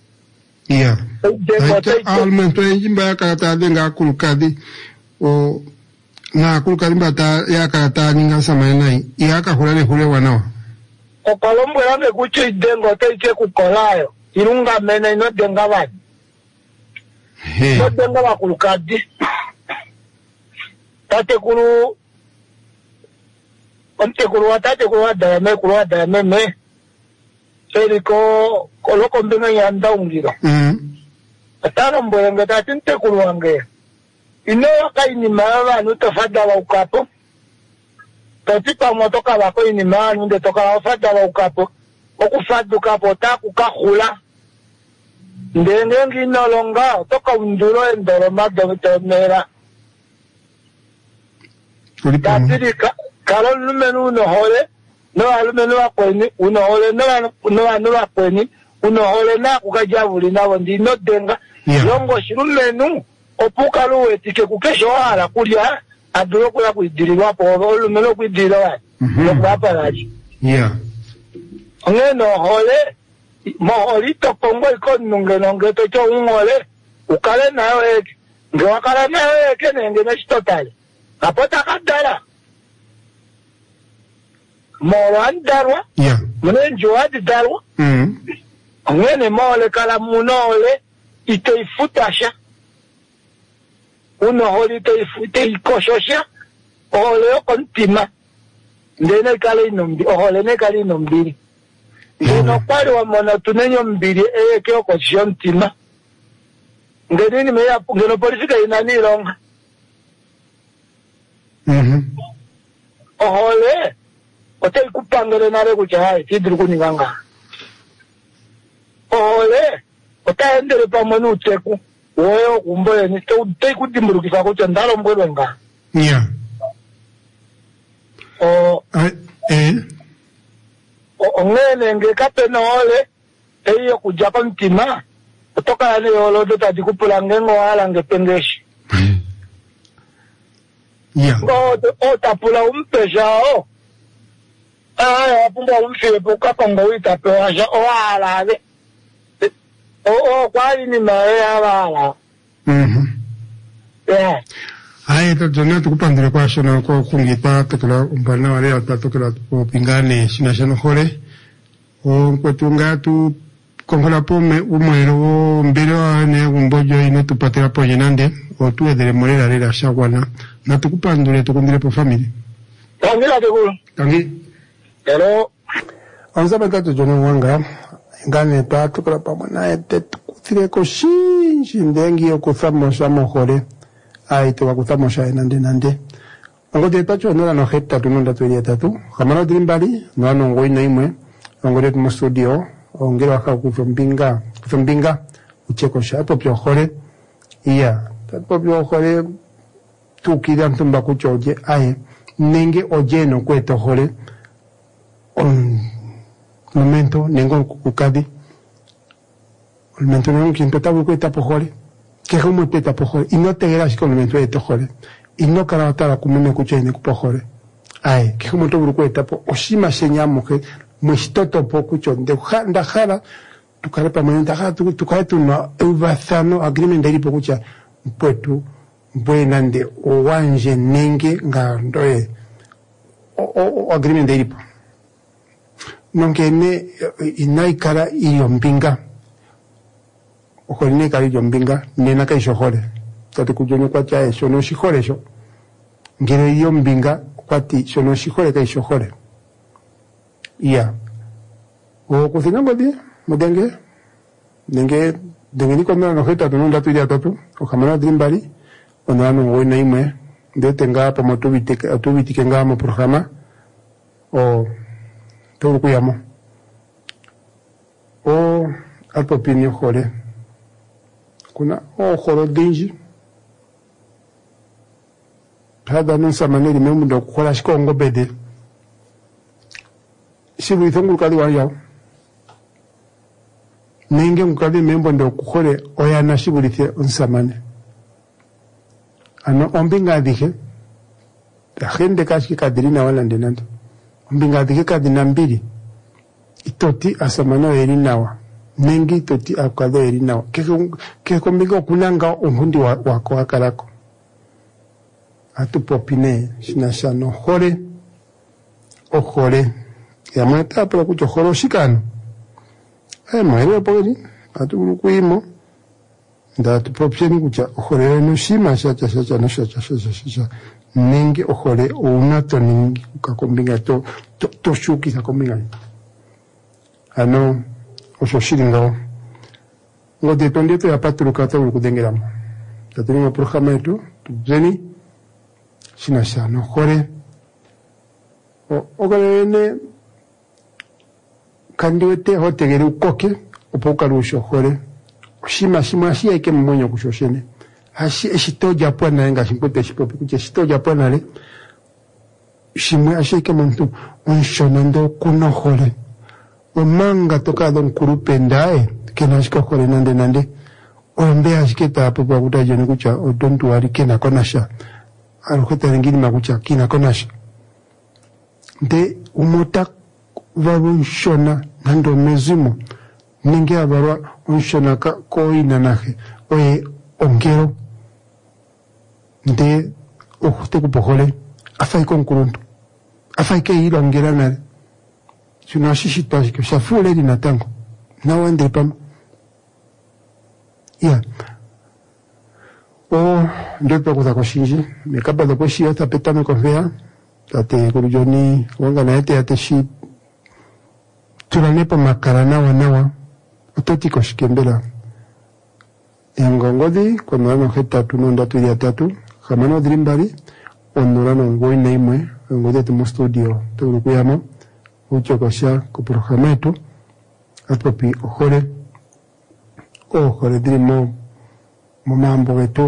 [SPEAKER 1] almento njimba ya karata denga kulukadi o na kulukadimba ta ya karata ninga samanai ya ka hulale hule wanawa
[SPEAKER 10] o palombo yange kucho idengo te ike kukolayo irunga mena ino denga wadi no denga wa kulukadi tate kuru watate kuru wadayame me eriko koloko mbinga yanda ungira atano mbwenge tate nte kuru wange ino waka inimaa anu tofada wa ukapo. Tatipa motoka wako inimaa anu nde toka wafada wa ukapo. Okufada ukapo taku kahula. Ndengengi inolonga toka unduro endoro madomera. Tatiri kalo lumenu unohole. No alumenu wakweni unohole. No anu wakweni unohole na kukajavuli na wandi ino denga. Longo shirumenu. Opuka luwe tike kukesho wala kulia adulo kula kuidiriwa po olumelo kuidiriwa loko apalaji ngeno hole moholi tokongo ikonunge tocho ungole ukale nayo eke nge wakala nayo eke nenge neshitotale kapota kadala moro andarwa mwenjo adi darwa ngene mole kala munole itoifutasha uno holi te ikoshosha ohole okontima ndene kale inombi ohole ne kale inombiri ndeno kwali wa mona tunenyo mbiri eke okosho ntima ndenini meya ngeno polifika inani longa ohole ote kupangere nare kuchahai tidru kuninganga ohole otaendere pamwe uteku wewe kumboye ni te kudimburukisa kucha ndalo mbwelo nga ngene nge kapena ole eyo kujapa mtima kutoka ni olodo tati kupulange ngoala ngependeshi.
[SPEAKER 1] Yeah.
[SPEAKER 10] O tapula umpejao. Pumba umfie poka kongo itapewaja o ala de. O kwali ni mae ala. Yeah.
[SPEAKER 1] Ai to jona tukupandire kwa shona ko kungita tukula umbana wale atatokela pingane sinashano hore. O kwetunga tu kongola pome umwero mbere wane umbojo ine tupatira poje nande o tuedere morera rera shagwana na tukupandure tukundire po family.
[SPEAKER 10] Tangila tegulu.
[SPEAKER 1] Tangi.
[SPEAKER 10] Hello.
[SPEAKER 1] Anzaba gato jona wanga ngane ta tukula pamona ete tukutire ko shinji ndengi okufamo samohore. Ai te wakutamo sha nande. Ngode tacho nora no hetta tununda tuiria tatu. Kamano drimbali no ano ngoi na imwe. Ngode mu studio ongera ka kufumbinga ucheko sha hapo pyo hore. Iya, hapo pyo hore tukira ntumba kuchoje ai nenge ojeno kweto hore. Momento nengo kukadi. Momento nengo kinpeta kweta po hore. Que como peta pojore y no te geras con el momento de tojore y no caratara como me escuché ni pojore ay que como todo grupo etapo oshima señamos que muistoto poco chon de jara tu cara permanente jara tu cara tu no evazano agreement de pokucha puetu buenande o wanje nenge ngandoe o agreement de ipo nonke ne inai cara y yombinga okorine kali jombinga nena kai shohore tatu kujonyo kwa cha shono shihore sho ngire iyo mbinga kwati shono shihore kai shohore iya o kuzinga ngodi mudenge nenge ni komera no heta tununda tuya tatu o kamera drimbali ono anu ngoi imwe de tenga pa motubiti kenga mo programa o turu kuyamo o alpopinio hore kuna horo dinji hada nunsa maneri memu ndo kukola shikongo bede shibu ithongu kali wa yao nenge mukali membo ndo kukole oyana shibu lithe unsamane ano ombinga dike hende kashi kadirina wala ndenando ombinga dike kadina mbili itoti asamano erinawa nengi toti akado erinawa ke kombinga kunanga umundi wako wakalako atupopine sinashano hore ohore ya mata para kucho horo shikano maere pori atu kuimo nda tupopini kucha ohore no shima shacha no shacha nengi ohore unato ningi kukombinga to shuki sa kombinga ano oso shiringa ngo depende to ya patruka to kudengeramo tatunga programa yetu tuzeni sinashano hore ogalene kandiwete hotegere ukoke opoka lusho hore shima shia ike mmonyo kushoshene ashi eshito japona nga shimpote shipope kuche shito japona le shimwe ashi ike muntu onshonando kuno hore omanga tokado nkurupendae kenashika hore nande ombe ashiketa apo bakuta joni kucha odontu wari kena konasha aluketa ngini makucha kina konasha de umota varunshona nando mezimo ninge abarwa unshona ka koina nahe oye ongero de okute kupohole afai konkuruntu afai ke ilo ongera nare sunashishi twashike shafule di natango na wende pam o ndoto kuza koshinji mekaba do koshi ata petame konvea tate kurujoni wanga na ete ate shi tulanepa makarana wanawa utoti koshikembela ngongodi kono ano heta tunonda tuya tatu kamano drimbari onurano ngoi na imwe ngode tu studio to kuyamo ucho kosha ku programa yetu apopi ohore drimo mambo wetu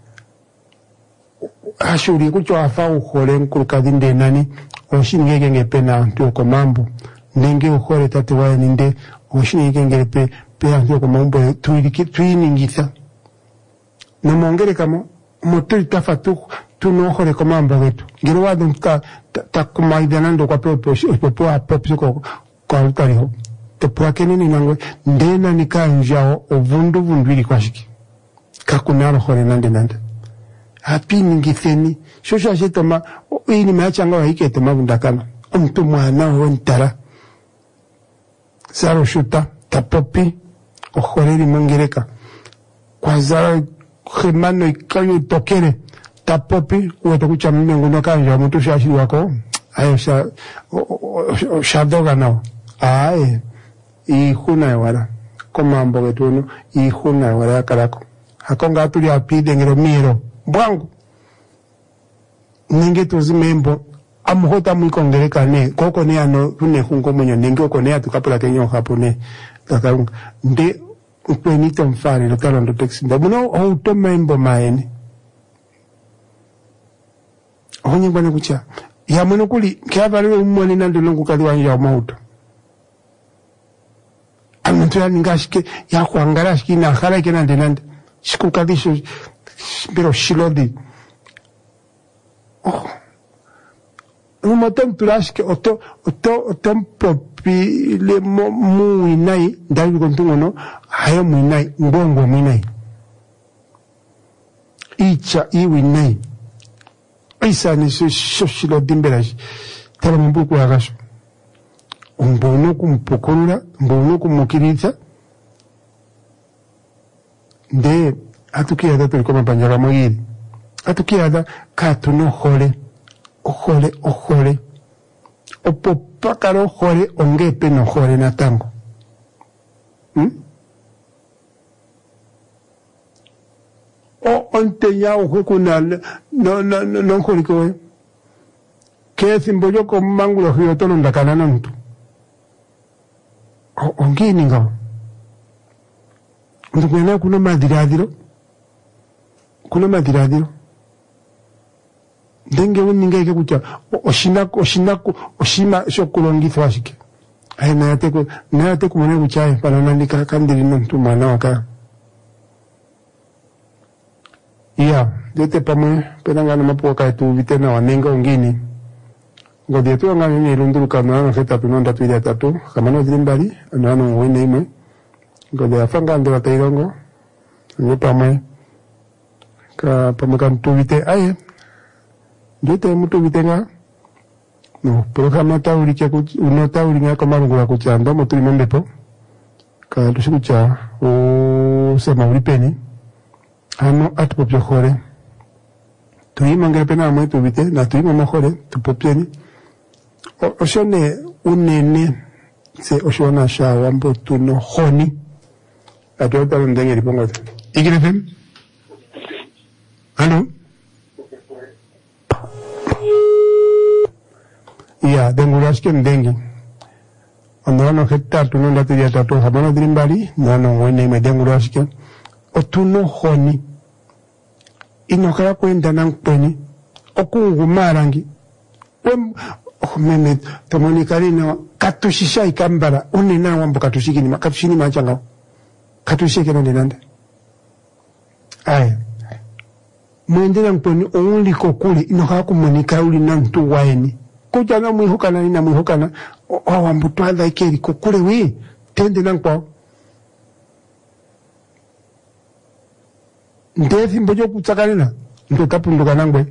[SPEAKER 1] ashuri kucho afa uhore nkurukadinde nani oshinigenge ngepena ntuko mambo nenge uhore tate wae ninde oshinigenge pe pia ndio kwa mambo tuiningitha na mwongere kama moto itafatu tunohore kwa mambo yetu ngiro wadu takumaidana ndo kwa pepo hapo kwa utariho tepo kenini nangwe ndena nikanjao ovundu vundwili kwa shiki kakunaro hore nande hapi ningitheni shosha shetoma ini machanga wa hike tema bundakana mtu mwana wontara saro shuta tapopi ohoreri mangereka kwa zara khemano ikayo tokere tapopi uwete kucha mmengu nakanja mtu shashi wako ayo shadoga nao ae ihuna ya wala koma mboge tuno ihuna ya wala karako hakonga atuli apide ngero miro bwangu ninge tuzimembo amuhota mwikongereka ne koko ne ano tune hungo mwenyo ninge oko ne atukapula kenyo hapone takarunga nde ukwenito mfari lokalo ndo teksi ndabuno automembo maene honye bwana kucha ya mwana kuli kiabaliwe umwani nando longu kaliwa ya mauto amuntu ya ningashike ya kuangara shiki na khala kena ndenande shiku kadisho pero shilodi umotom turashike otom popi le muinai ndawi kontungono hayo muinai mbongo muinai icha iwinai isa ni shilodi mberashi tala mbuku wa gasho umbono kumpukurura mbono kumukiriza nde atukiada tulikoma panjara moyiri atukiada katuno hole opo pakaro hole ongepe no hole na tango onte ya ojo kuna no hole koe ke simboyo con mangulo hiyotono ndakana na mtu ongini ngao ndukuna kuna madiradiro ndenge uninga kucha oshima shokulongithwa washike nayate kumone kuchaye pananandika kandiri nontu mwana waka iya yote pamwe penangana mapoka etu vitena wanenga ongini ngodi yetu angani ni lunduruka na heta pinonda tuile tatu kama no drimbali anano wene imwe ngodi afanga ndo atairongo ni pamwe ka pamwe kan tuvite aye ndote mutu vitenga no programa tauri ke uno tauri nga kama ngula kuchanda mutu imembepo ka tushikucha o sema ulipeni ano atupopyo hore tuimangere pena mwe tuvite na tuimo mohore tupopyeni oshone unene se oshona shawa mbotu no honi atota ndenge liponga igirefem ano ya dengurashke ndengi ono hektar tuno ndatiya tatu habana drimbali nano wene me dengurashke otuno honi inokaya kwenda nankpeni okungumarangi meme tomonikalina katushisha ikambara unena wambo katushini machanga katushike nande aya mwendela mponi only kokuli inoka kumonika uli nantu waeni kuja na mwihukana ina mwihukana wambo twala ikeri kokule wi tende nankpo ndefi mbojo kutsakanina ndo tapunduka nangwe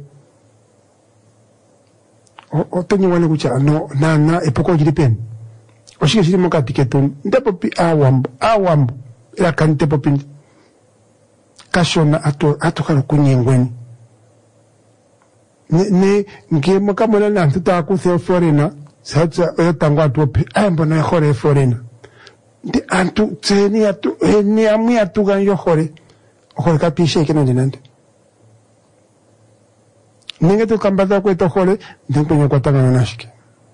[SPEAKER 1] otonyi wane kucha no na epoko jiripen oshike shiri moka tiketon ndipo pi awambo ila kante popin kashona ato kalo kunyengweni ne ngemo kamona na tuta ku se forena satsa etangwa topi ambo na hore forena ndi antu tseni atu ni amu atu ganyo hore kapishe kena dinande ninge tu kambata kweto hore ndimpenye kwa tanga nashike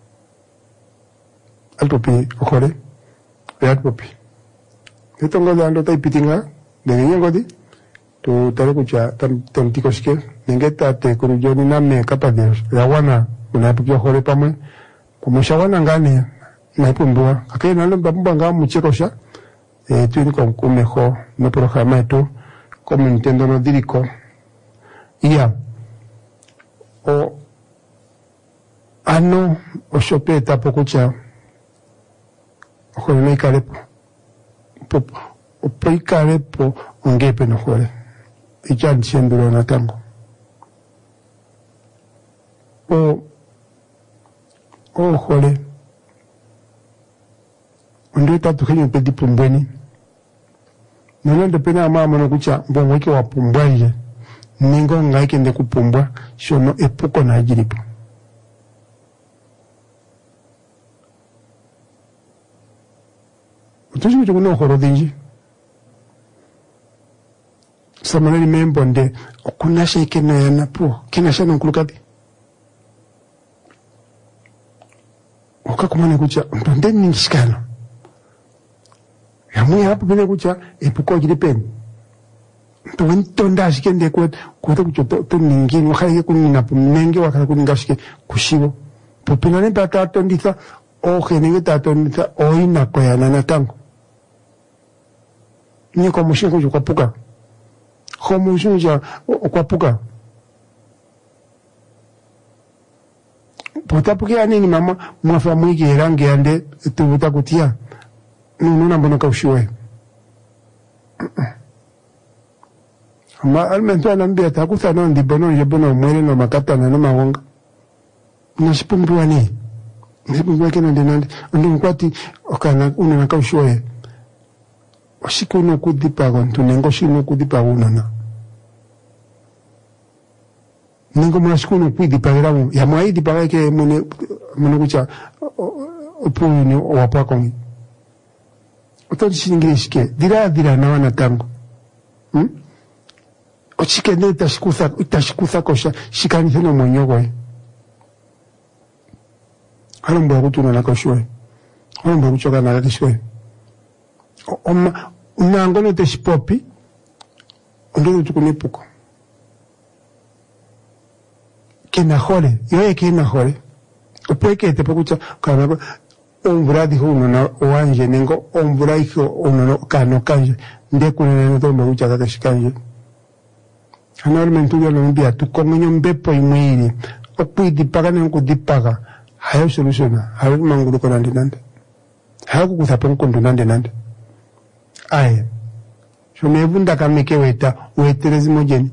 [SPEAKER 1] altopi hore altopi etongo dando taipitinga ndenge ngodi tu tare kucha tamtiko shike ninge tate kurujoni na me kapade ya wana unapikia hore pamwe kumushawana ngani na pumbua akena ndo mbamba ngamu chekosha tuini con kumejo no programa esto como Nintendo no dirico ia o ano o shope tapo cha o ne karepo o poi karepo ongepe no jore y ya diciendo na tango o jole ndo tatu kwenye pedi pumbweni nana ndepena mama no kucha mbongo ke wa pumbwaje ningo ngaike nde kupumbwa shono epuko na ajiripo utuji kucho kuno horo dinji samanani membonde okunasha ikena yana po kena shana nkulukati okakumane kucha ndonde ningishikana yamu hapo bine kucha epuko jiripen to ndashi kende ko kucho to ningini wakhaye kunina pumnenge wakhala kuningashike kushibo popinane tata nditha o khenenge tata nditha oina ko yana na tango ni ko mushingo jo kwapuka ko mushingo ja kwapuka potapuke anini mama mwafa mwiki rangi ande tubuta kutia nuna mbona kaushiwe ama almento anambia takuta no ndibono yebono mwele no makata na mawonga nashipumbuwa ni nashipumbuwa kena ndenande ndo mkwati okana una kaushiwe washiko no kudipago ntunengo shino kudipago unana ningo mwashiko no kudipago ya mwaidi paga ke mune kucha opuni wapakongi otonshi ingilishike dira na wana tango ochike ne itashikusa kosha shikani theno mwenyogo halombo kutuna na koshwe halombo kuchoka na kishwe unango no teshipopi ndo tukunipuko kena hole yoye kena hole opeke te pakucha kana ombura dijo uno na oanje nengo ombura dijo uno no kano kanje nde kunene no tombe kucha kaka shikanje analmente yo no mbia tu komenyo mbepo imwiri opuidi paga nengo dipaga hayo soluciona hayo manguru ko nande hayo kuthapo nkondo nande aye shomevunda kameke weterezi mojeni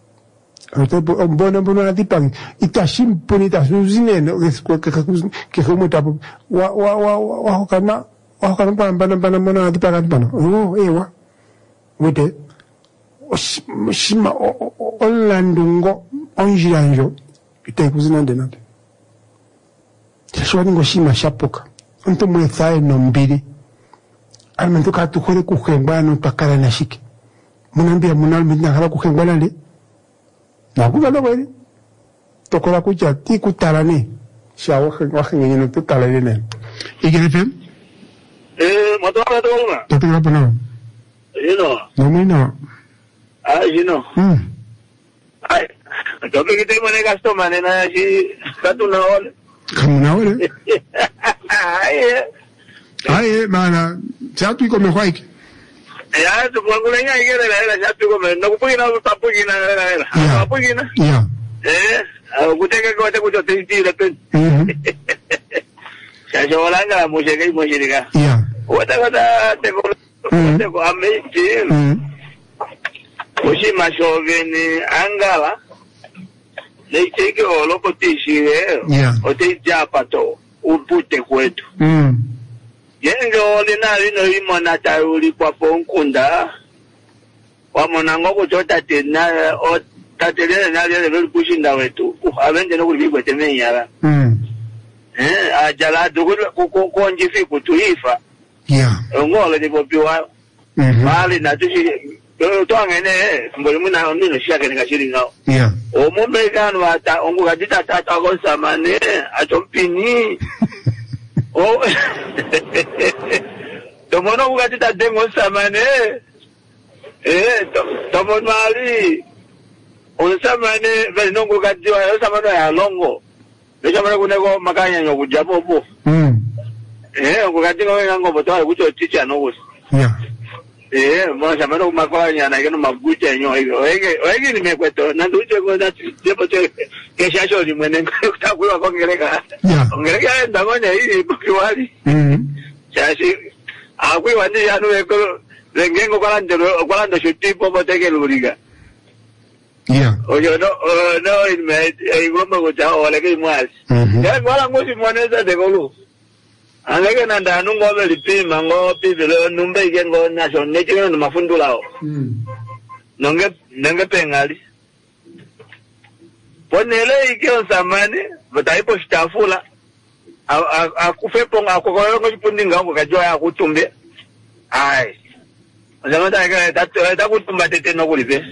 [SPEAKER 1] mbona na dipangi itashimpuni tasuzine que como tapo wa kana bana mbona na dipanga bana ewa wete shima olandungo onjiranjo itekuzina ndenande shwani ngo shima shapoka onto mwethae no mbili almento ka tukore kuhengwa no pakara na shike munambia munalmina hala kuhengwa nale na kuvalo kweli tokola kucha ti kutalani shawo wakhenye no tutalani ne igelepe
[SPEAKER 10] matoka toma
[SPEAKER 1] topiga pano no mino
[SPEAKER 10] ai topiga que tem mané gasto mané na ji tatu na ole
[SPEAKER 1] kama na ole ai mana chatu iko mekwaiki
[SPEAKER 10] ya tu kuangulenya igere la chatu ko no kupina tapugina la tapugina
[SPEAKER 1] ya
[SPEAKER 10] kuteke ko te kucho tinti le pen ya jolanga mujege mujiriga
[SPEAKER 1] ya
[SPEAKER 10] wata te ko amazing oshi mashoveni angala le teke oloko tishire o te japato upute kwetu yenge ordinary no imona tauri kwa fonkunda wamona ngoko chota tena o tatele na le kushinda wetu avende no kulibwe temenyala ajala dugu ko njifi kutuifa ngole ni bobiwa mali na tushi to angene mbole muna ndino shaka ni kashiri ngao o mumekano wata ongu kadita tata ko samane atompini oh tomono ukatita dengo samane tomono mali onsamane vele nongo katiwa samano ya longo neshamana kunego makanya nyokujapopo ukatiwa wenga ngobo tawa kucho ticha nokusi Mo llamando una cosa que no me gusta, oye, me cuento, no ducho con la tiempo que se ha hecho, y me está con Greca. Con Greca andamos ahí, porque igual. Ya sí, a cuando ya no es vengo cuando su tipo bote que lubrica. Oye, no, me me gusta, o le que más. Ya igual a muchos monedas de golu. Anake nanda nungo beli pima ngo pibilo numbe yengo naso neti no mafundulao. Nonge pengali. Ponele ikeo samani, batai po stafula. Akufe ponga akokolo ngo pundinga ngo kajwa akutumbe. Ai. Ozamata ka ta kutumba tete no kulipe.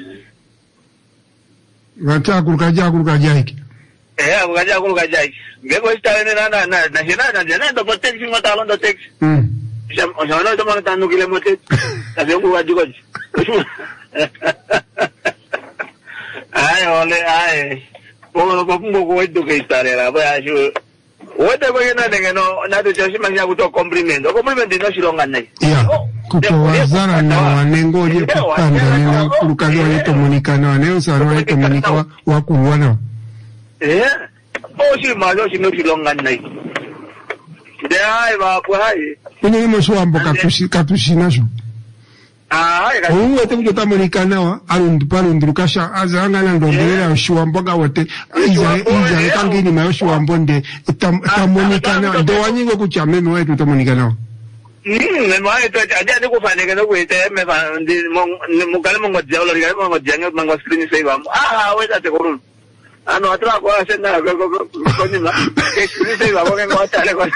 [SPEAKER 1] Wata kulkaja iki.
[SPEAKER 10] Kukaja. Ngeko istale na hina ndo protection ngota londo tex. Osama ndo mwana tanu kile mote. Tabe ngu wajugo. Ai. Pogo ko wedo ke istale la ba ashu. Wete ko yena ngeno na to joshi manya kuto compliment. Compliment no shilonga nai.
[SPEAKER 1] Kutowazana na wanengo je kupanda na kulukaliwa yeto monikana waneo sarwa yeto monika wakuwana.
[SPEAKER 10] Oshi malo shi no shilonga nai. Dai ba puhai.
[SPEAKER 1] Kwenye mo shwambo katushi nasho. Uwe te kujo tamonikana wa alundrukasha azanga na ndombelera shwambo ga wote iza kangini mayo shwambo nde tamonikana ndo wanyingo kuchameme wetu tamonikana.
[SPEAKER 10] Memang itu aja ada kufanya kan aku itu memang di mungkin mengojar lagi kan mengojarnya mengoscreen saya bang wes ada korun anu aku asen na kau ni mah screen saya bang kan kau cari kau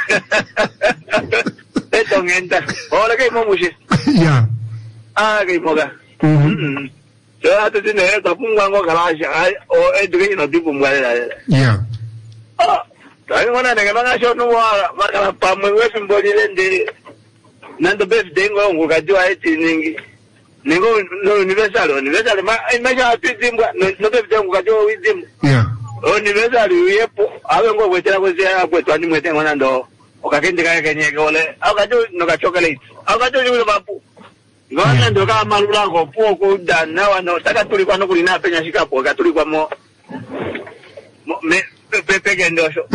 [SPEAKER 10] itu ngenta lagi mau musik
[SPEAKER 1] ya
[SPEAKER 10] kayak mau ga so atau tu ni tapi kau kalah itu kan nanti pembuat
[SPEAKER 1] ya
[SPEAKER 10] tapi mana dengan mana show nuwa makalah pamewe simbol di Nando birthday ngo kajua eti ningo no universal ma ja pizimba no birthday ngo kajua wizim universal yepo awe ngo kwetera kwezea kwetwa ni mwete ngona ndo okakende kaya kenyeke ole akajua no ka chocolate akajua ni bapu ngona ndo ka malula ngo poko dana wano taka tuli kwa no kulina penya shikapo ka tuli kwa mo me pepe gendosho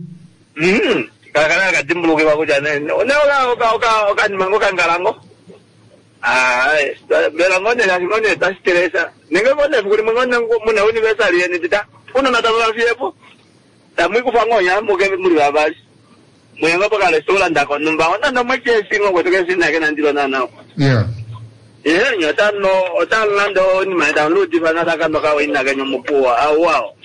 [SPEAKER 10] Kakak kat jembulu ke baku jana. Oka ni mango kan galango. Belango ni nasi mango ni tas teresa. Nengai mana fukuri mango nang muna universal ni tidak. Puna nata berarti apa? Tapi ku fango ya mungkin muri babas. Mungkin apa kalau restoran dah kau numpang. Nanda macam singo kau tu kan sini kan nanti lo nana. Nyata no otal nando ni macam lu di mana takkan bakal ini agak nyamukua. Wow.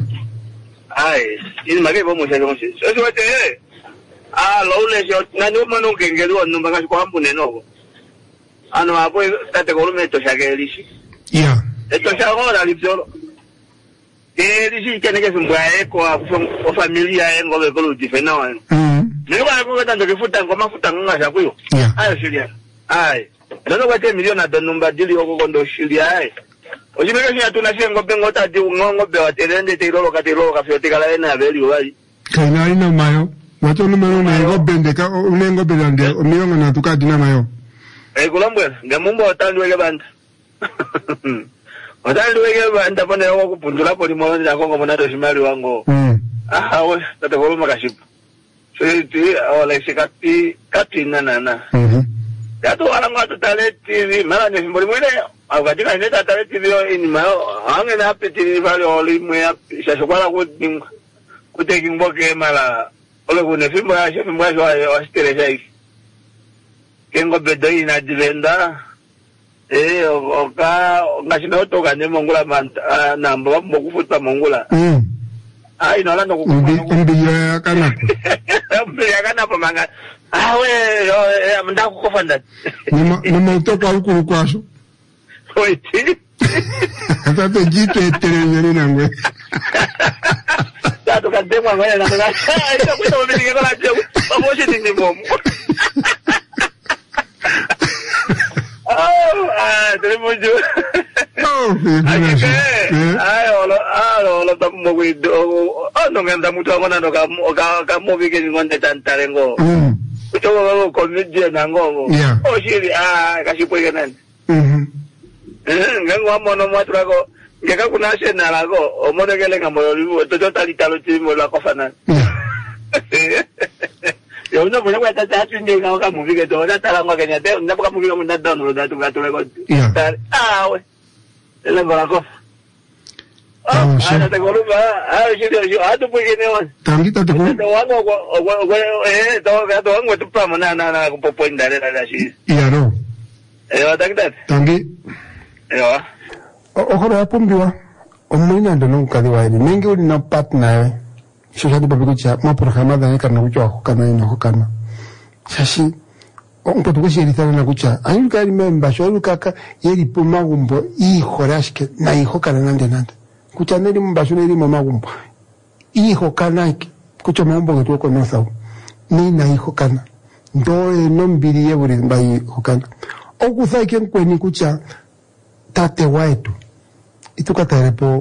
[SPEAKER 10] Ini makai bamu saya ngomong. Sesuatu lawle yo nanu manu kengelu numpang kas ko ampune no. Ano apo tate ko me to shage lishi. Esto ya ahora lipsolo. Lishi kene ke sumbae ko o familia en go be ko lu difena. Ni ba ko tanto ke futa ko mafuta ngasa kuyo. Shiria. Nano wate miliona do numba dili ko ndo shiria. Ojimeka shi atuna shengo bengo tadi ngongo be waterende te rolo ka fiote kala ena beli wali.
[SPEAKER 1] Kana ina mayo. Wato numero na ego bendeka unengo belande omiyonga na tukadi na mayo.
[SPEAKER 10] Kulambwe ngamumbo otandwe ke banda. Otandwe ke banda pone ko kupundula poli mo nda ko ngomona to shimali wango. We tata ko makashipu. So ti ole sikati nana. Ya tu ala ngatu tale TV mara ni simboli mwene. Akati ka neta tale TV ini mayo ange na pe TV vale oli mwe sha shokwala ko taking boke mala ole kune fimbo ya fimbo ya wasteresa iki kengo bedo ina divenda oka ngashina otoka ne mongula manta namba mokufuta mongula no la no
[SPEAKER 1] mbiya kana
[SPEAKER 10] mbiya kana pamanga we amnda kukofanda
[SPEAKER 1] nima utoka ukuru kwaso
[SPEAKER 10] oiti
[SPEAKER 1] atate jite terengeni nangwe
[SPEAKER 10] Tato kadema ngaya na ngaya. Ito ko ito binigay ko lang joke. Pamosi din ni mom. Telemujo. Olo tamu guido. Ano nganda mutu ako na no ka mo bigyan ngonde tantarengo. Kutoka kwa mjia na ngomo. Shiri kashipoike nani. Ngango amono mwatu lako ngeka kuna shena lako omono gele ngamoyo libu toto talitalo chimo la kofana. Yo no muna kwa tata tunde ngaka muvike to tata ngwa kenya te ndapoka muvike muna dono datu gato leko. We. Ele ngora ko. Ana te goluba, shiri yo atu puike ne wan.
[SPEAKER 1] Tangita te ko.
[SPEAKER 10] To wango to gato wango tu pa mana na popo indare la shi.
[SPEAKER 1] No.
[SPEAKER 10] Tangi.
[SPEAKER 1] Okoro yapumbiwa. Omwina ndo nkali waini. Mengi uli na partner. Shosha dipa bikucha. Mwa programa dhani karna kucha wakukana ina hukana. Shashi. Onko tukushi elithana na kucha. Ayuka remember. Sholu kaka. Yeri puma gumbo. Ii khorashke. Na ii hukana nande. Kucha neri mbashu neri mama gumbo. Ii hukana. Kucha mambo getu kwa nothau. Ni na ii hukana. Ndo nombiri yeburi mba ii hukana. Okuthaike nkweni kucha tate waitu itukatarepo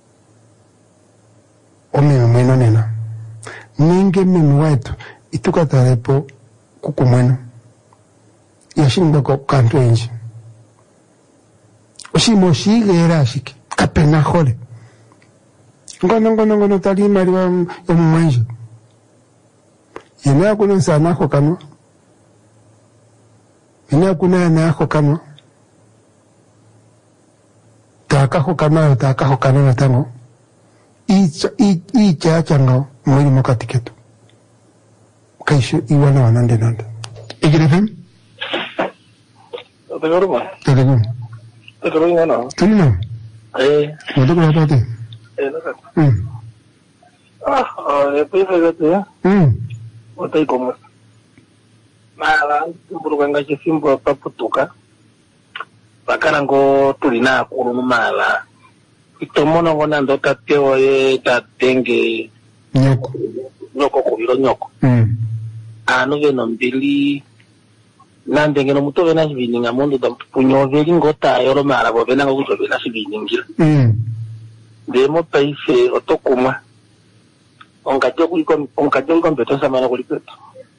[SPEAKER 1] omeme mweno nena ninge meme waitu itukatarepo kukumweno yashinda ko kantu enji oshimo shigera shike kapena hole ngono tali mari wa omumanje yena kuno sana ko kanwa ina kuna na yako kama takaho kama na tango icha changa mwili mokatiketu kaisho iwana wanande nanda igirefem Telegum Tulino Wadoko hatate
[SPEAKER 10] Otai como mala buruganga chifimbo paputuka bakarango tulina akuru mala itomono ngona ndo tateo ye tatenge nyoko kubiro nyoko anu veno mbili nandenge no muto vena shibininga mondo da punyoveli ngota yoro mala bo vena ngo vena shibiningira demo paise otokuma ongatyo kompetensa mana kulipeto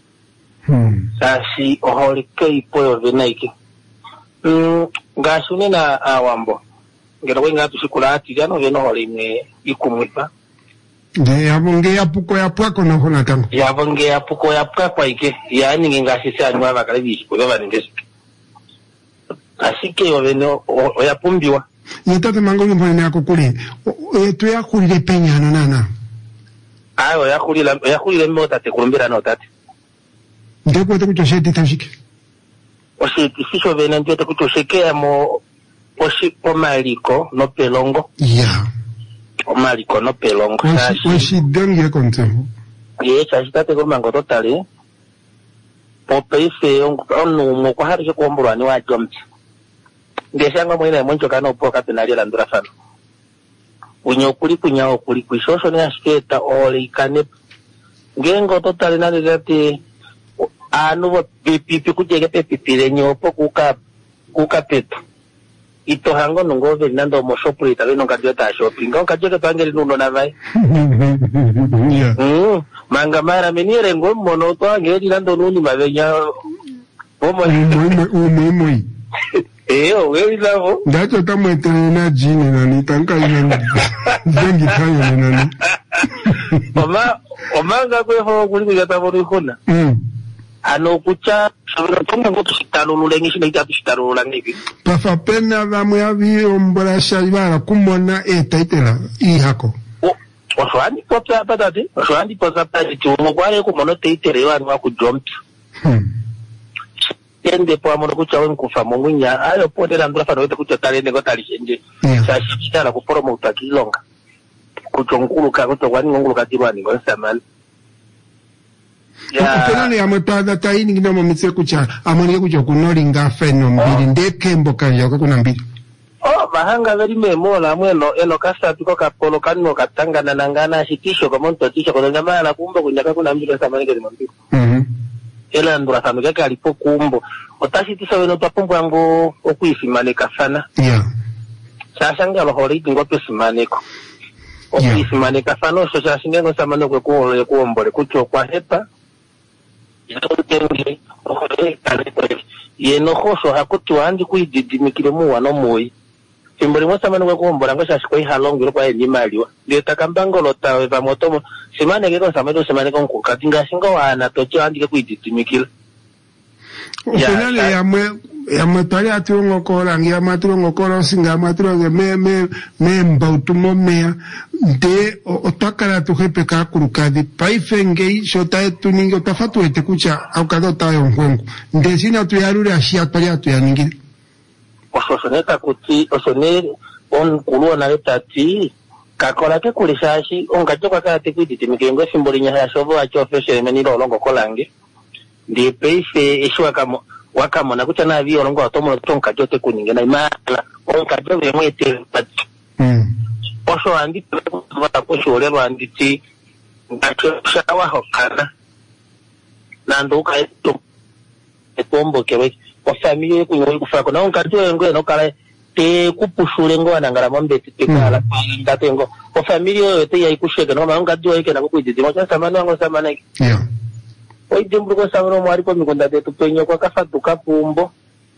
[SPEAKER 10] Sashi oholike ipo venaike. Ngasune na awambo. Ngero wenga tushikula ati jano veno holimwe ikumwipa.
[SPEAKER 1] De yabonge yapuko yapwako na hona tango.
[SPEAKER 10] Yabonge yapuko yapwako ike. Yani ngasisi anywa bakale bishiko baba ningesu. Asike oveno oyapumbiwa.
[SPEAKER 1] Yetate mangoni mbone yako kule. Tu yakulile penya nana.
[SPEAKER 10] Ayo yakulile mota te kulumbira no tate.
[SPEAKER 1] Ndeko te kutosheti tashike.
[SPEAKER 10] Osheti sisho vena ndio te kutoshekea mo omaliko no pelongo. Omaliko no pelongo.
[SPEAKER 1] Oshidenge konteho.
[SPEAKER 10] Chashitate ko mango totale. Popeise onu mo kwaharishe kuombulwani wa jomti. Ndeshanga mwina mwencho kana upoka penali landura fano. Unyokuli kunyao kuli kuishosho ni ashiketa ole ikane. Ngengo totale nani zati anu pipi kujege pipi lenyo po kuka petu ito hango nungo venando mo shopri tabe no kadio ta shopping ngo kadio pangeli nuno na vai manga mara menire ngo mono to angeli nando nuni mavenya
[SPEAKER 1] umoi
[SPEAKER 10] wewe lavo
[SPEAKER 1] ndacho tamwete na jini nani tanka ina zengi tayo nani
[SPEAKER 10] omanga kweho kuli kujata boru kona ano kucha sabona tonga ngoto sitalo lengi sina itatu sitalo langi
[SPEAKER 1] pafa pena vamwe avi ombora shaibara kumona etaitela ihako
[SPEAKER 10] oswandi popsa patati oswandi popsa patati tumo kwale ko mono teitere wanu wa kujompi ende po amono kucha wen kufa mungunya ayo podela ndura fano wete kucha talende ko talishenje sashitala ku promote akilonga kuchonguluka kutowani ngonguluka tirwani ngosamani
[SPEAKER 1] Okupelani amwepada taini ngina momitse kucha amani kucha kunolinga feno mbili ndeke mboka yako kuna mbili.
[SPEAKER 10] Bahanga veri memola mweno eno kasa piko kapolo kanino katanga na nangana shitisho kwa monto tisho kwa nyama na kumbo kunyaka kuna mbili samani kedi mbili. Ela ndura samu kaka alipo kumbo. Otashi tisa weno tapumbo yango okuisimaneka sana. Sashanga lohori tingope simaneko. Okuisimaneka sana so sashingengo samani kwe kuombole kucho kwa hepa.
[SPEAKER 13] itotenge ohole kale yeno khosho hakuti wandi kuididimikire mu wano moyi simboli mosamani kwa kuombora ngo shashiko ihalongiro kwa enimaliwa ndio takambangolo tawe pa motomo simane keko samado simane ko nkukati ngashinga wana tocho andike kuididimikira
[SPEAKER 1] Ukunale yamwe tali atungo kola ngia matungo kola singa matungo me mbautumo mea de otakara tuhepe kakurukadi paifengei shota tuningi otafatu ete kucha aukado tayo nkwengu nde sina tuyarure ashia tali atu ya ningiri
[SPEAKER 13] osoneta kuti osonere onkulu onaleta kakola ke kulishashi ongachoka kati kuididimikire simboli nya yashovo achofeshe menilo olongo kolange ndi peife ishwa kamo wakamona kucha na vi olongo atomo tonka jote kuninge na imala onka jote mwete pati osho andi kwa kushorero anditi ngacho wa hokana na ndoka etombo kewe kwa familia kunyo kufako na onka jote ngo no kala te kupushule ngo anangara mombeti tekala ndatengo kwa familia yote yaikusheka no onka jote na kuididi mocha samana ngo samana
[SPEAKER 1] yeah.
[SPEAKER 13] Hoy tiempo ko sabro mwari ko mikunda de tupenyo kwa kafatuka pumbo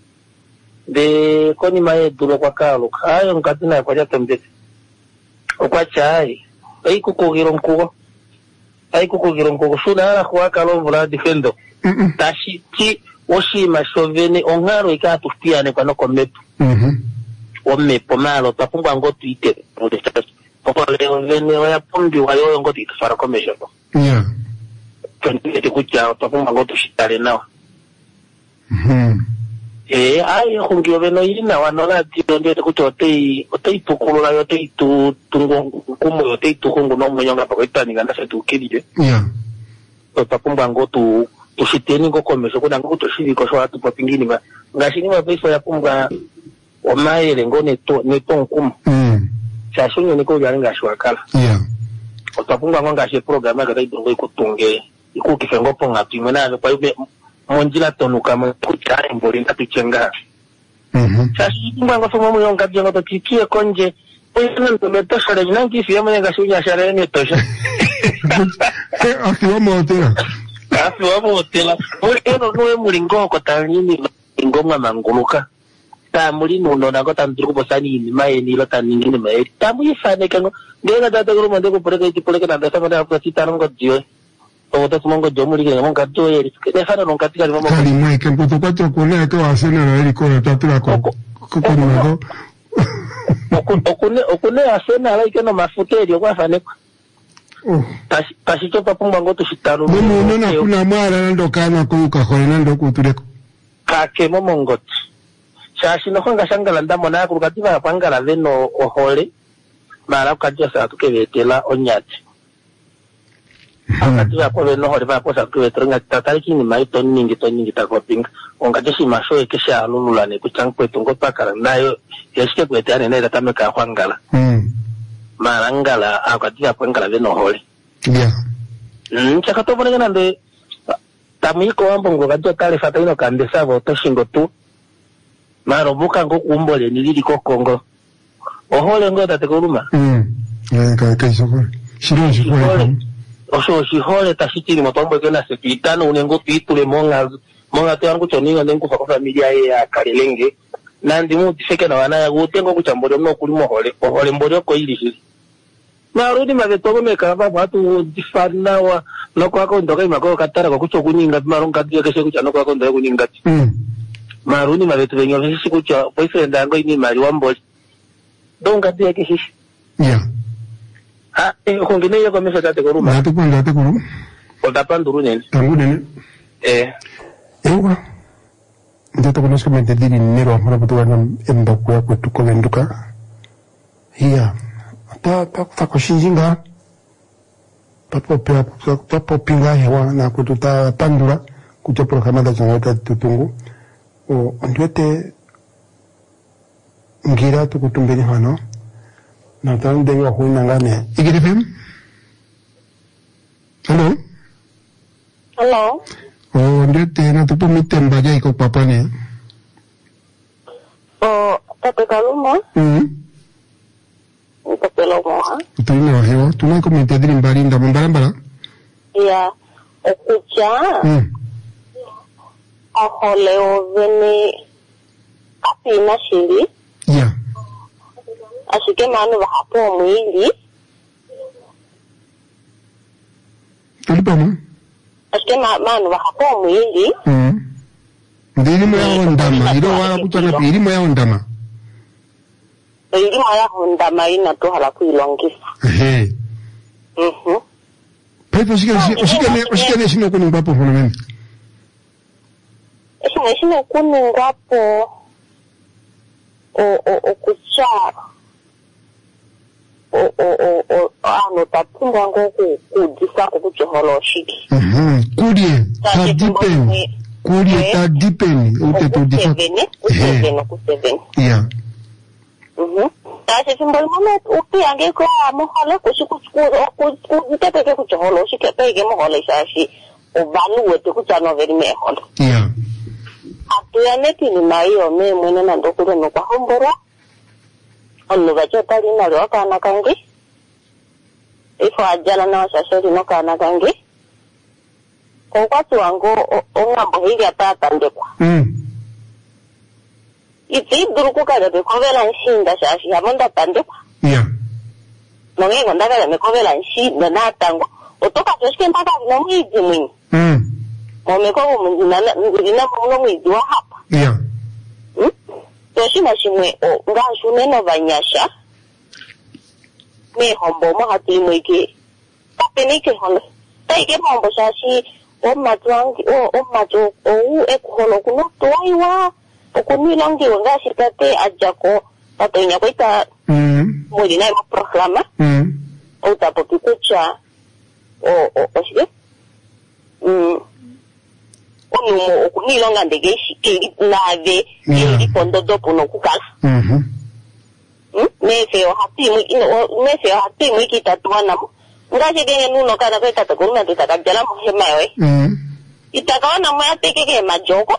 [SPEAKER 13] de koni mae duro kwa kalo ayo ngatina kwa jato mbete okwa chai ai kukugiro mkugo shuna ala kwa kalo vula defendo tashi ti oshi mashovene ongaro ikatu piane kwa noko mepu omepo malo tapungwa ngotu ite kwa leo vene waya pumbi wayo ngotu itufara komesho
[SPEAKER 1] yeah.
[SPEAKER 13] Ete kucha tapuma ngoto shitale nawa ayo khungio beno yina wanola tiro ndete kucha otei pukulula yote tungo kumo yote tukungu no monyonga pakitani nganda se tukirije
[SPEAKER 1] yeah
[SPEAKER 13] tapumba ngoto tushiteni ngokomesho kuna ngoto shiriko so atu papingini ba ngashini mapesa ya pumba omaele ngone to netonkumu chashunyo niko yalinga shwakala
[SPEAKER 1] yeah
[SPEAKER 13] otapumba ngonga she program ya kadaido ikutunge ikukifengo ponga timena kwa hiyo monjila tonuka mkuta mbori ngatuchenga sasa ngwa somo moyo ngabye to tikie konje oyena ntometo shale nanki fiye mwenye gashunya shale ni tosha
[SPEAKER 1] akiwa motela
[SPEAKER 13] eno nowe mulingo ko tanini ngomwa manguluka ta mulino ndo ko tandruko bosani ni mai ni lo tanini mai tamu yifane kango ndenga data ko mande ko poreke na data manda ko citarongo dio oto sumongo jomuri ke monga toye de fara non katika ni
[SPEAKER 1] kali mai ke mpoto kwatro kone to asena na eri ko tatira ko no
[SPEAKER 13] okune asena la ikeno mafuteri kwa fane tashi chopa pumba ngoto shitaro
[SPEAKER 1] muno na kuna mara ndo kana ko ka khona ndo kutureko
[SPEAKER 13] kake momongot shashi no khanga shangala ndamo na ku katika pangala veno ohole mara kajja sa tukebetela onyati akati hapo leno hore hapo sa kuetrenga tatariki ni mai toningi takopinga ongajeshi masho ekesha alulula ne kuchankwe tungo pakara nayo yeshike kwetane ne datameka kwangala marangala akati hapo ngala leno hore
[SPEAKER 1] yeah
[SPEAKER 13] chakato bone nande tamiko ambo ngokajja kale fata ino kande savo toshingo tu maro buka ngokumbole nilili ko Kongo ohole ngoda tekuluma
[SPEAKER 1] kai sokore shiroji kwa
[SPEAKER 13] osho shihole tashitiri motombo kena sepitano unengo pitule monga to yangu toninga ndengo kwa familia ya Kalelenge nandi mu tifeke na wana ya utengo kuchambole mno kulimo hole mbole ko ilishi marudi maveto meka baba watu difana wa noko ako ndoka imako katara kwa kucho kuninga maronga dia keshe kucha noko ako ndoka kuninga marudi maveto venyo visi kucha boyfriend yango ini mali wa mbole donga dia keshe
[SPEAKER 1] yeah
[SPEAKER 13] kongine yako mesa tate kuruma
[SPEAKER 1] ate kuru
[SPEAKER 13] otapanduru nene
[SPEAKER 1] tangu nene ewa ndio tukonesha metediri nero amara kutoka enda kwa kwetu kwa venduka hiya ta kushinjinga papo pinga hewa na kututa pandura kucho programa da changota tutungu o ndwete ngira tukutumbeni hano na tande yo huina ngane igirefem
[SPEAKER 6] hello
[SPEAKER 1] ndete na tupo mitemba ja iko papane
[SPEAKER 6] tate kaluma tate lomoha
[SPEAKER 1] tuino hewa tunako mitediri mbali ndambara
[SPEAKER 6] ya okucha Leo veni kapina shili.
[SPEAKER 1] Yeah.
[SPEAKER 6] Ashike manu wahapo mwili.
[SPEAKER 1] Alipana?
[SPEAKER 6] Ashike manu wahapo mwili.
[SPEAKER 1] Ilimo ya ondama. Ilo wala kutana pi ilimo ya ondama.
[SPEAKER 6] Ilimo ya ondama ina tuhala kuilongisa.
[SPEAKER 1] Ehe. Paipo ushikane shino kuni ngwapo mfono meni.
[SPEAKER 6] Shino kuni ngwapo okucha ano tatumba ngoku kudisa kukuchoholoshiki.
[SPEAKER 1] Kulie tadipeni ute tudisa.
[SPEAKER 6] Kuseveni.
[SPEAKER 1] Yeah.
[SPEAKER 6] Tashi simbol mama upi ange ko mohole kuditepeke kuchoholoshiki peke mohole shashi ubalu wete kuchano veri mehole.
[SPEAKER 1] Yeah.
[SPEAKER 6] Atuya neti ni maiyo me mwene na ndokuro no kwa hombora. Onu vachota lina lwa kana kangi. Ifo ajala na washashori no kana kangi. Kwa watu wangu ongambo hili atata ndekwa. Iti duruku kada bekovela nshinda shashi hamonda tandekwa.
[SPEAKER 1] Yeah.
[SPEAKER 6] Nonge gondaga ya mekovela nshinda na atango. Otoka toshike mpaka na mwiji mwini. Momeko mwina mwono mwiji wa hapa.
[SPEAKER 1] Yeah.
[SPEAKER 6] Toshima shimwe nganshu neno vanyasha. Me hombo mo hatu imweke. Tapenike hole. Taike hombo shashi omatuangi omatu ekuholo kuno tuwaiwa. Okunilongi wangashi tate ajako tatonya kuita mwilina ima proklama. Utapo kikucha oshige. Onumo okunilonga ndegeshi kiri nave kiri pondodo puno kukala. Meseo hati mwiki tatuana mo. Ngashi genye nuno kana kwe katakuruna tutakajala muhema yoe. Itakawana mwya tekeke majoko.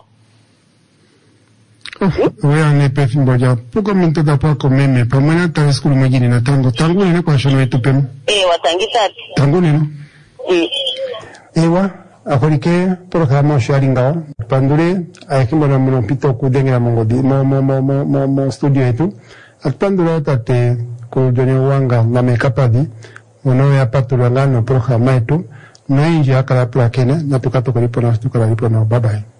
[SPEAKER 1] Oya nepe fimboja. Puko minto da pako meme. Pamana tawe skulu majini na tango. Tango nene kwa shono etu pemu.
[SPEAKER 6] Watangitati.
[SPEAKER 1] Tango nene. Ewa. Akorike programa sharingao. Pandure. Ayakimbo na mno pito kudenge na mongodi. Mo studio etu. Akpandure tate kujone wanga na mekapadi. Uno ya patulanga no programa etu. Na inji akala plakene. Na tukato karipo na bye bye.